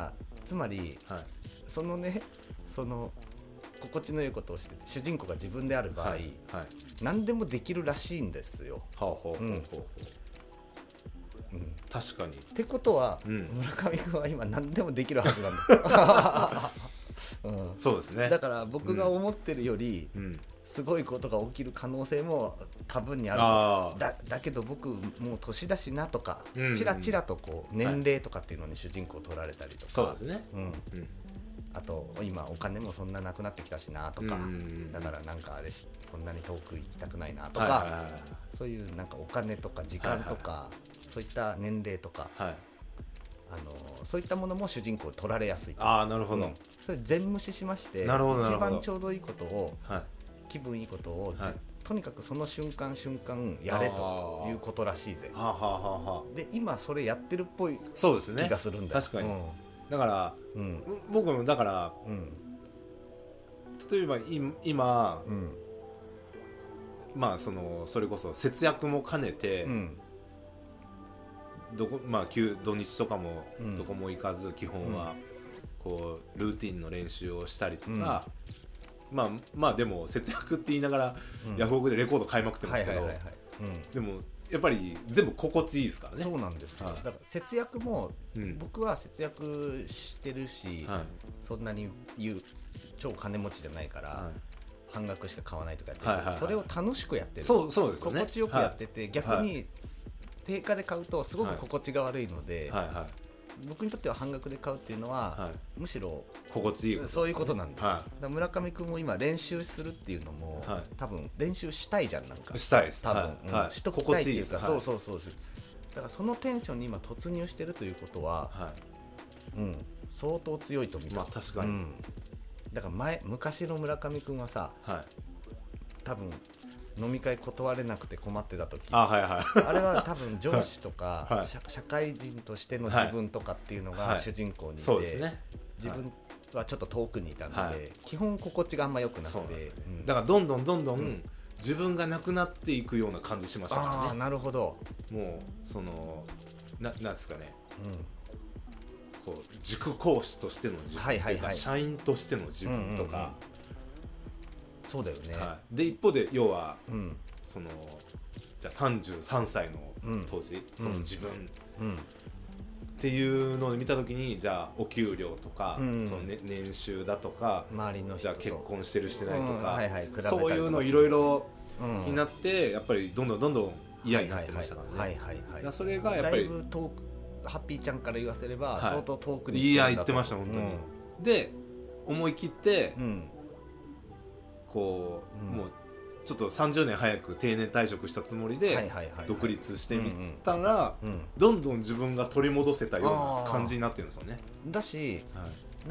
つまり、はい、そのねその心地のいいことをして主人公が自分である場合、はいはい、何でもできるらしいんですよ。 はあはあはあはあ、うんうん、確かに。 ってことは、うん、村上君は今何でもできるはずなんですよ、うん、 そうですね。 だから僕が思ってるより、うん、すごいことが起きる可能性も多分にある。あだだけど僕もう年だしなとか、うんうん、チラチラとこう年齢とかっていうのに主人公取られたりとか、 そうですね、 うんうん、あと今お金もそんななくなってきたしなとか、うんうん、だからなんかあれそんなに遠く行きたくないなとか、はいはいはい、そういうなんかお金とか時間とか、はいはい、そういった年齢とか、はい、あのそういったものも主人公取られやすい。 ああ、なるほど、うん、 それ全無視しまして、一番ちょうどいいことを、はい、気分いいことを、はい、とにかくその瞬間瞬間やれということらしいぜ。はあはあはあ、で今それやってるっぽい気がするんだよ。 確かに、うん、だから、うん、僕もだから、うん、例えば今、うん、まあそのそれこそ節約も兼ねて、うん、どこまあ休土日とかもどこも行かず、基本はこうルーティンの練習をしたりとか、うん、まあまあでも節約って言いながら、うん、ヤフオクでレコード買いまくってますけど、でもやっぱり全部心地いいですからね。 そうなんですよ、はい、だから節約も、うん、僕は節約してるし、はい、そんなに言う超金持ちじゃないから、はい、半額しか買わないとかやってる、はいはいはい、それを楽しくやってる。 そうそうですよね。 心地よくやってて、はい、逆に定価で買うとすごく心地が悪いので、はいはいはい、僕にとっては半額で買うっていうのは、はい、むしろ心地いいことですね。 そういうことなんですよ、はい、だから村上君も今練習するっていうのも、はい、多分練習したいじゃん。なんかしたいです多分、 はいはい、 しときたいっていうか、はい、そうそうそうそう。だからそのテンションに今突入してるということは、はいうん、相当強いと見た。 まあ確かに、うん、 だから前昔の村上君はさ、はい、多分飲み会断れなくて困ってた時 あ,、はいはい、あれは多分上司とか、はい、社, 社会人としての自分とかっていうのが主人公にいて、はいはいね、自分はちょっと遠くにいたので、はい、基本心地があんま良くなくて、ねうん、だからどんどんどんどん、うん、自分がなくなっていくような感じしましたからね。 あ、なるほど。 もうその な, なんですかね、うん、こう塾講師としての自分というか、はいはいはい、社員としての自分とか、うんうんうん、 そうだよね、 はい、で一方で要は、うん、そのじゃあさんじゅうさんさいの当時、うん、その自分、うん、っていうのを見た時に、じゃあお給料とか、うん、そのね、年収だとか、 周りの人とじゃあ結婚してるしてないとか、 うんはいはい、 そういうのいろいろになって、やっぱりどんどんどんどん嫌になってましたからね。はいはいはいはい、それがやっぱりだいぶ遠く、ハッピーちゃんから言わせれば、はい、相当遠くにいや言ってました本当に、うん、で思い切って、うんこう、うん、もうちょっとさんじゅうねん早く定年退職したつもりで独立してみたら、どんどん自分が取り戻せたような感じになってるんですよね。 だし、はい、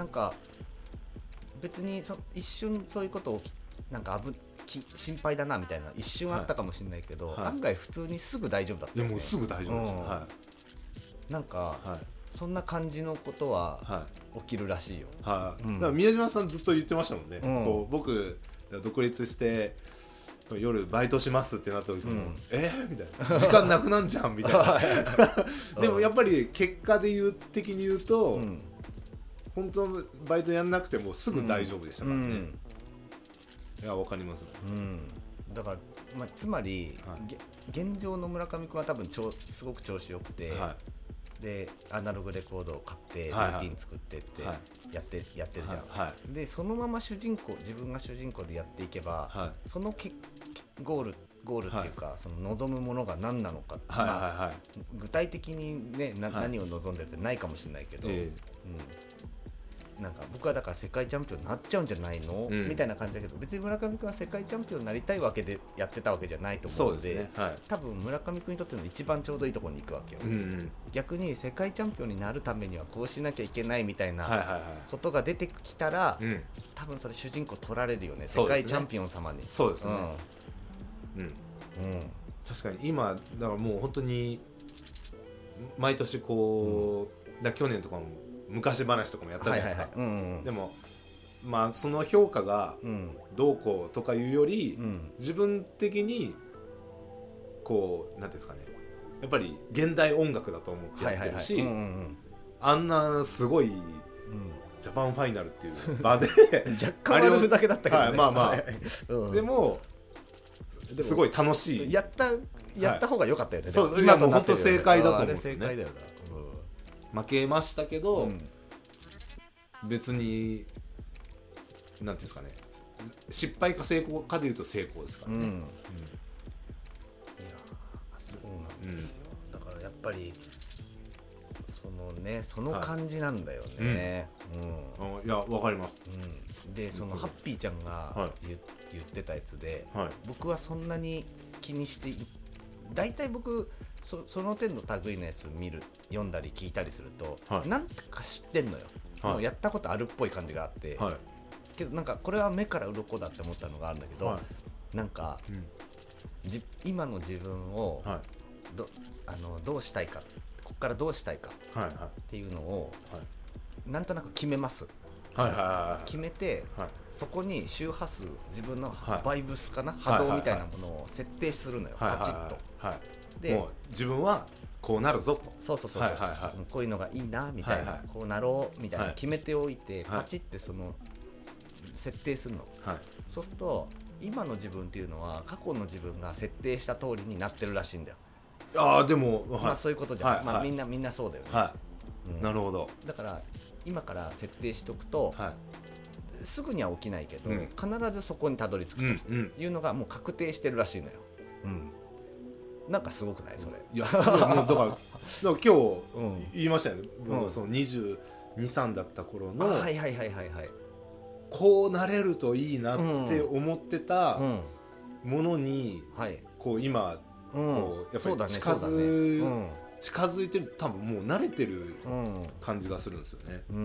なんか別にそ一瞬そういうことをなんか危き心配だなみたいな一瞬あったかもしれないけど、はいはい、案外普通にすぐ大丈夫だった、ね、 いやもうすぐ大丈夫でした、うんはい、なんか、はい、そんな感じのことは起きるらしいよ、 はいうん、だから宮島さんずっと言ってましたもんね、うん、こう僕独立して夜バイトしますってなった時も、うん、えー、みたいな時間なくなんじゃんみたいなでもやっぱり結果で言う的に言うと、うん、本当のバイトやんなくてもすぐ大丈夫でしたからね、うん、いやわかります、 うん、だから、まあ、つまり、はい、現状の村上君は多分超すごく調子よくて、はい、でアナログレコードを買ってルーティン作ってってやって、はい、やってるじゃん、はいはい、でそのまま主人公自分が主人公でやっていけば、はい、そのけゴールゴールっていうか、はい、その望むものが何なのか、はいまあはいはい、具体的に、ねなはい、何を望んでるってないかもしれないけど、えーうん、なんか僕はだから世界チャンピオンになっちゃうんじゃないの、うん、みたいな感じだけど、別に村上君は世界チャンピオンになりたいわけでやってたわけじゃないと思うの で, で、ねはい、多分村上君にとっての一番ちょうどいいところに行くわけよ、うんうん、逆に世界チャンピオンになるためにはこうしなきゃいけないみたいなことが出てきたら、はいはいはい、多分それ主人公取られるよね、世界チャンピオン様に。 そうですね、うんうんうん、確かに今だからもう本当に毎年こう、うん、だ去年とかも昔話とかもやったじゃないですか、はいはいはいうんうん、でもまあその評価がどうこうとかいうより、うん、自分的にこうなんていうんですかね、やっぱり現代音楽だと思ってやってるし、あんなすごいジャパンファイナルっていう場で若干悪ふざけだったけどね、 はい、まあまあ、 うん、 でもすごい楽しい、 やったやった方が良かったよね、はい、 そう今もう本当正解だと思うんですよね。 正解だよな、 うん、負けましたけど、うん、別になんていうんですかね、失敗か成功かでいうと成功ですからね、うんうん、いやそうなんですよ、うん、だからやっぱりそのねその感じなんだよね、 はい、うんうん、いやわかります、 うん、でそのハッピーちゃんが言、はい、言ってたやつで、はい、僕はそんなに気にして大体僕 そ, その点の類のやつ見る読んだり聞いたりすると、はい、なんか知ってんのよ、はい、もうやったことあるっぽい感じがあって、はい、けどなんかこれは目から鱗だって思ったのがあるんだけど、はい、なんか、うん、じ今の自分を、はい、ど, あのどうしたいかここからどうしたいかっていうのを、はい、なんとなく決めます、はいはいはいはい、決めて、はい、そこに周波数自分のバイブスかな、はい、波動みたいなものを設定するのよ、はいはいはい、パチッと、はいはい、 でもう自分はこうなるぞと、 そうそうそうそう、はいはいはい、こういうのがいいなみたいな、はいはい、こうなろうみたいな決めておいて、はい、パチッてその設定するの、はい、そうすると今の自分っていうのは過去の自分が設定した通りになってるらしいんだよ。 ああでも、はい、 まあそういうことじゃん、はいまあ、みんなみんなそうだよね、はいうん、なるほど。 だから今から設定しておくと、はい、すぐには起きないけど、うん、必ずそこにたどり着くというのがもう確定してるらしいのよ、うんうん、なんかすごくないそれ。 いやもうだからだから今日言いましたよね、うん、そのにじゅうに、さんだった頃の、 はいはいはいはいはい、 こうなれるといいなって思ってたものに、うんはい、こう今こうやっぱり近づ、ねねうん、近づいてる、多分もう慣れてる感じがするんですよね、うん、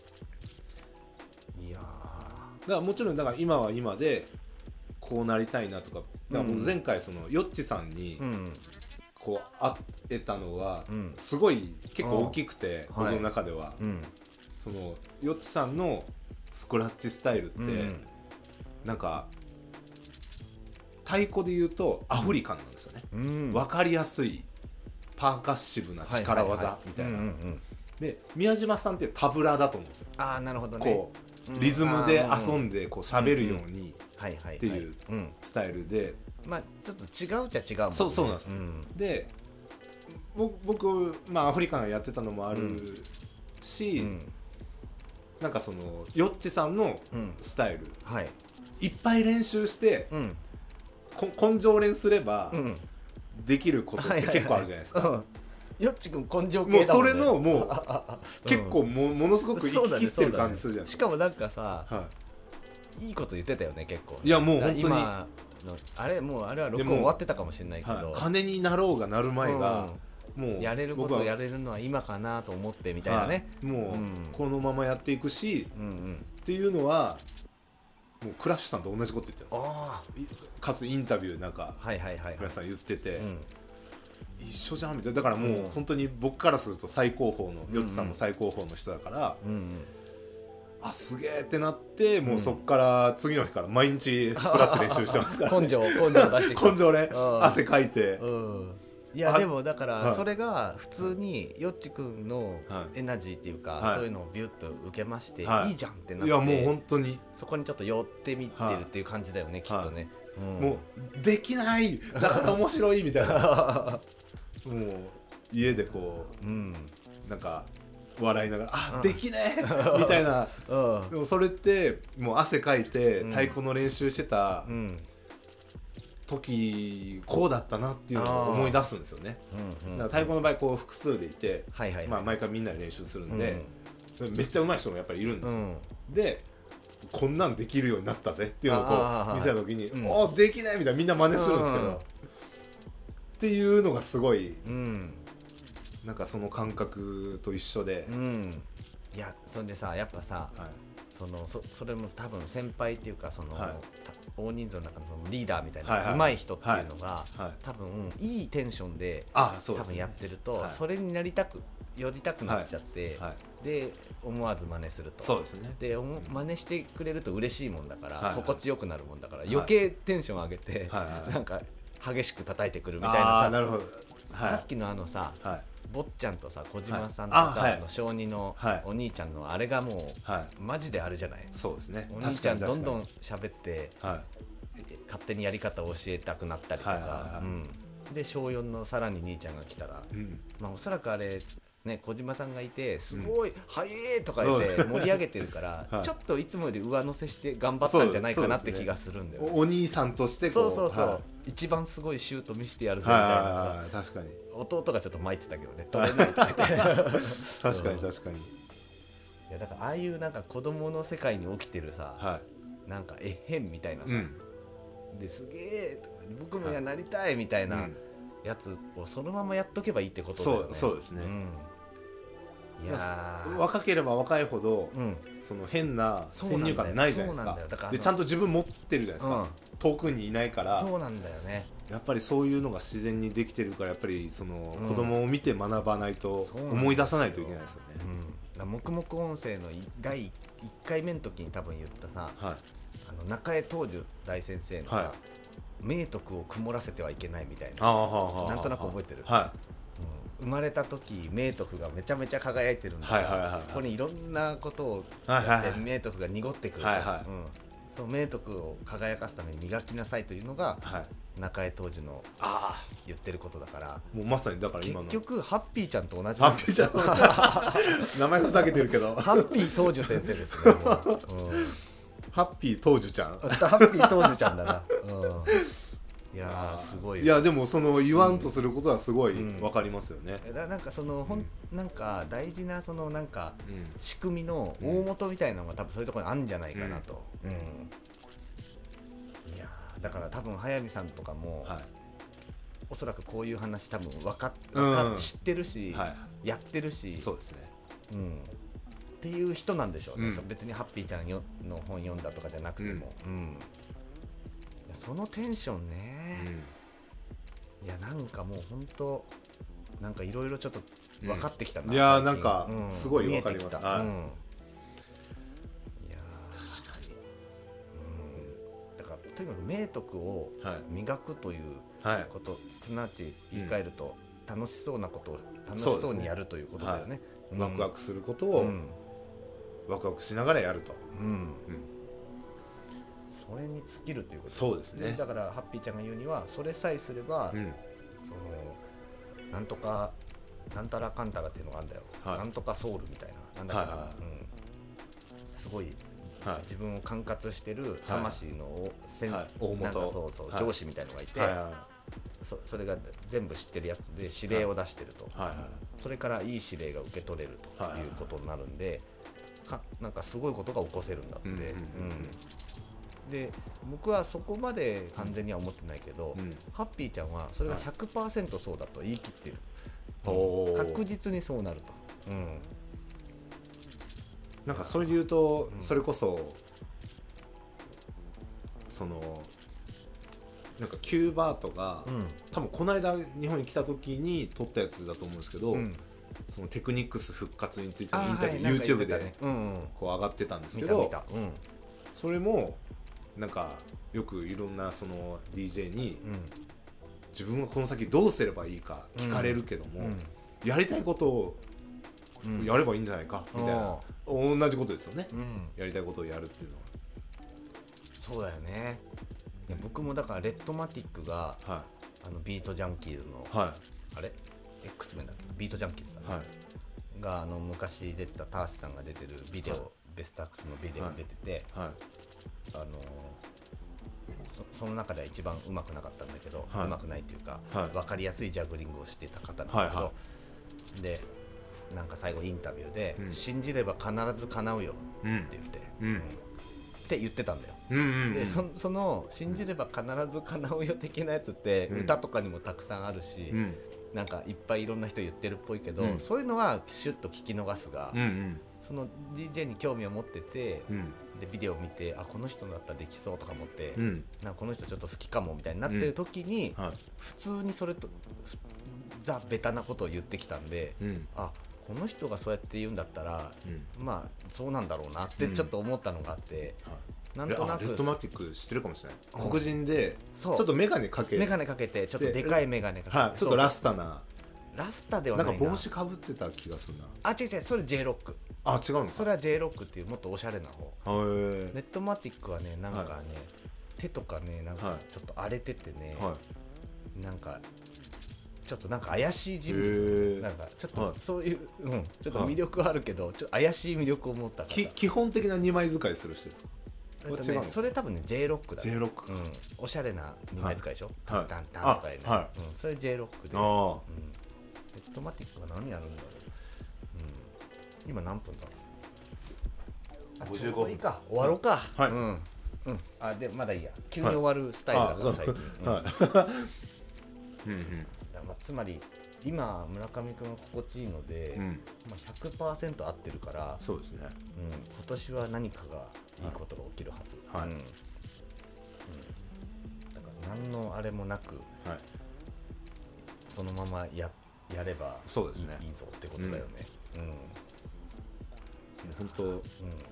いやだからもちろんだから今は今でこうなりたいなとか、だからもう前回そのヨッチさんにこう会えたのはすごい結構大きくて、僕の中では、はいうん、そのヨッチさんのスクラッチスタイルって、うん、なんか太鼓で言うとアフリカンなんですよね、うん、分かりやすいパーカッシブな力技みたいな、で宮島さんってタブラだと思うんですよ。 あーなるほどね、 こうリズムで遊んでこう喋るようにっていうスタイルで、 まあちょっと違うっちゃ違うもんね。 そうそうなんですよ、うん、で僕、まあ、アフリカンやってたのもあるし、うん、なんかそのヨッチさんのスタイル、うんはい、いっぱい練習して、うん根性練すればできることって結構あるじゃないですか。 よっちくん根性系だもんね。もうそれのもう結構 も, ものすごく生き切ってる感じするじゃないですか。 しかもなんかさ、はい、いいこと言ってたよね結構、ね。 いやもう本当に今のあれもうあれは録音終わってたかもしれないけど、 はい、金になろうがなる前が、うん、もうやれることやれるのは今かなと思ってみたいなね。 はい、もう、うん、このままやっていくし、うんうん、っていうのは。もうクラッシュさんと同じこと言ってるんですよ。かつインタビューなんか、はいはいはいはい、クラッシュさん言ってて、うん、一緒じゃんみたいな。だからもう本当に僕からすると最高峰の、うん、ヨッツさんも最高峰の人だから、うんうん、あすげえってなって、もうそっから次の日から毎日スクラッチ練習してますから、 ね、根性根性出して根性ね、汗かいて、 うんいやでもだからそれが普通によっちくんのエナジーっていうか、はい、そういうのをビュッと受けまして、はい、いいじゃんってなって、いやもう本当にそこにちょっと寄ってみてるっていう感じだよね、はい、きっとね、はいうん、 もうできないだから面白いみたいなもう家でこう、うん、なんか笑いながらあ、うん、できねえみたいな、うん、でもそれってもう汗かいて太鼓の練習してた、うんうん時こうだったなっていうのを思い出すんですよね、うんうん、だから太鼓の場合こう複数でいて、はいはいはいまあ、毎回みんなで練習するんで、うん、めっちゃ上手い人もやっぱりいるんですよ、うん、でこんなんできるようになったぜっていうのをこう見せた時に、うん、おできないみたいなみんな真似するんですけど、うん、っていうのがすごい、うん、なんかその感覚と一緒で、うん、 いやそれでさやっぱさ、はいその そ, それも多分先輩っていうかその、はい、大人数の中のそのリーダーみたいな、はいはい、上手い人っていうのが、はいはい、多分いいテンションで多分やってると そ,、ねはい、それになりたく寄りたくなっちゃって、はいはい、で思わず真似するとそうですねで真似してくれると嬉しいもんだから、はいはい、心地よくなるもんだから余計テンション上げて、はいはい、なんか激しく叩いてくるみたいなさあなるほど、 はい、さっきのあのさ、はい坊ちゃんとさ小島さんとはいあはいさあの小児のはいお兄ちゃんのあれがもう、 はいマジであれじゃない。 そうですね。 お兄ちゃん確かにどんどん喋っては勝手にやり方を教えたくなったりとはいはいはいか、うんで小よんのさらに兄ちゃんが来たら、 い、うん、 まあ、おそらくあれね小島さんがいてすごい「はえー!」とか言って盛り上げてるから、 はいちょっといつもより上乗せして頑張ったんじゃないかなって気がするんだよね。 おお兄さんとしてこそうそうそう、 は一番すごいシュート見せてやるいぜみたいなさ、 はいはい、確かに弟がちょっと巻いてたけどね取れないとか言って確かにうん確かに、 いやだからああいうなんか子供の世界に起きてるさ、 はなんかえっへんみたいなさ、 い、うん、 ですげえとか僕もやなりたいみたいなやつをそのままやっとけばいいってことだよね。 そうそうですね、 うんいやー若ければ若いほど、 うんその変な先そうなんだよ入観ないじゃないですそうなんかだよだからでちゃんと自分持ってるじゃないですか、 うん遠くにいないからそうなんだよね。 やっぱりそういうのが自然にできてるからやっぱりそのうん子供を見て学ばないとそうなんですよ思い出さないといけないですよね、 うん、だから黙々音声のだいいっかいめの時に多分言ったさ、 はいあの中江東樹大先生のさ、 は明徳を曇らせてはいけないみたいな、 ああはあはあなんとなく覚えてるはうん、生まれた時明徳がめちゃめちゃ輝いてるんだから、 はいはいはいはいそこにいろんなことをはいはいはいやって明徳が濁ってくると、 はいはいうん、その明徳を輝かすために磨きなさいというのがいはい中江東樹のあ言ってることだからあもうまさにだから今の結局ハッピーちゃんと同じハッなんですピーちゃん名前ふざけてるけどハッピー東樹先生ですねもう、うんハッピー東樹ちゃんハッピー東樹ちゃんだな、うん、いやーすごいいやでもその言わんとすることはすごいうんわかりますよね、 だなんかそのほんなんか大事なそのなんかうん仕組みの大元みたいなのが多分そういうところにあるんじゃないかなと、 うんうんいやーだから多分速水さんとかも、 はいおそらくこういう話多分分かっうん分かっ知ってるし、 はやってるしいそうですねうん、っていう人なんでしょうね、 うんそう別にハッピーちゃんよの本読んだとかじゃなくても、うんいやそのテンションね、いやなんかもう本当なんかいろいろちょっっと分かってきたな、 うんいやー最近なんかうんすごい分かります見えてきたはいうんいやー確かにうんだからとにかく明徳をはい磨くというはいこと、すなわち言い換えると、楽しそうなことを楽しそうですねそうにやるということだよね。うんワクワクすることをうんワクワクしながらやると、 うんうんそれに尽きるということそうですねだからハッピーちゃんが言うにはそれさえすれば、 うんそのなんとかなんたらかんたらっていうのがあるんだよ、 はいなんとかソウルみたいななんだっけな、 はいはいうん、すごいはい自分を管轄してる魂のお、せんはい大元なんかそうそう、 はい上司みたいのがいて、 はいはいそ, それが全部知ってるやつで指令を出してると、 はいはいそれからいい指令が受け取れるとはいいうことになるんで、かなんかすごいことが起こせるんだって、 うんうんうんうんで僕はそこまで完全には思ってないけど、 うんハッピーちゃんはそれが ひゃくパーセント そうだと言い切ってる、 おー確実にそうなると、うんなんかそれで言うと、 うんそれこそそのなんかキューバートが、 うん多分この間日本に来た時に撮ったやつだと思うんですけど、 うんそのテクニックス復活についてのインあタビュー、 ーはいなんか言 YouTube でってたねうんうんこう上がってたんですけ見たど見たうんそれもなんかよくいろんなその ディージェー にうん自分はこの先どうすればいいか聞かれるけども、 うんやりたいことをうんやればいいんじゃないかみたいな、同じことですよね、 うんやりたいことをやるっていうのそうだよねいや僕もだからレッドマティックがははあのビートジャンキーズの、 いはあれ X メンだっけビートジャンキーズさん、 いはいがあの昔出てたターシさんが出てるビデオ、 はいベスタックスのビデオに出てて、 はいあのそその中では一番うまくなかったんだけど、 はいうまくないっていうか、 はい分かりやすいジャグリングをしてた方なんだけど、 はいはでなんか最後インタビューで、 うん信じれば必ず叶うようんって言って、 うんって言ってたんだよ、 うんうんうんでそその信じれば必ず叶うよ的なやつって、 うん歌とかにもたくさんあるし、 うんなんかいっぱいいろんな人言ってるっぽいけど、 うんそういうのはシュッと聞き逃すが、 うんうんその ディージェー に興味を持ってて、 うんでビデオを見てあこの人だったらできそうとか思って、 うんなんかこの人ちょっと好きかもみたいになってる時に、 はい普通にそれとふザ・ベタなことを言ってきたんで、 うんあこの人がそうやって言うんだったら、 うんまあそうなんだろうなってちょっと思ったのがあって、 はいなんとなくレッドマティック知ってるかもしれないうん黒人でちそうょっとメガネかけメガネかけてちょっとでかいメガネかけて、 はいちょっとラスタなラスタではなないな。 んか帽子かぶってた気がするな。 あ違う違う、それ J ロック。 あ違うのか。 それは J ロックっていうもっとおしゃれな方。 へレッドマティックはねなんかね、はい、手とかねなんかちょっと荒れててね、はい、なんかちょっとなんか怪しい人物、なんかちょっとそういう、はい、うん、ちょっと魅力はあるけど、ちょっと怪しい魅力を持った方。 き基本的なにまい使いする人ですか？ えっとね、それ多分ね J ロックだ、ね、 J ロックか、 うん、おしゃれなにまい使いでしょ、はい、タンタンタンとかでね、はい、うん、それ J ロックで、あ、うん、レッドマティックは何やるんだろう、うん、今何分だろう、 ごじゅうごふんいいか、終わろうか、 はい、 うんうん、あでまだいいや、急に終わるスタイルだから、はい、最近、はい、うんうん、まあ、つまり今村上君が心地いいので、うん、まあ、ひゃくパーセント 合ってるから、 そうですね、 うん、今年は何かがいいことが起きるはず、はい、うんうん、だから何のあれもなく、はい、そのまま や, やればい い, そうです、ね、いいぞってことだよね、うんうん、 本当、うん、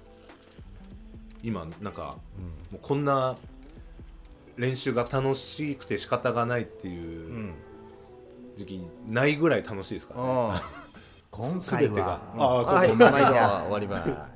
今なんか、うん、もうこんな練習が楽しくて仕方がないっていう時期ないぐらい楽しいですからね、 今回は全てが、 うん、ああちょっと、はい、終わります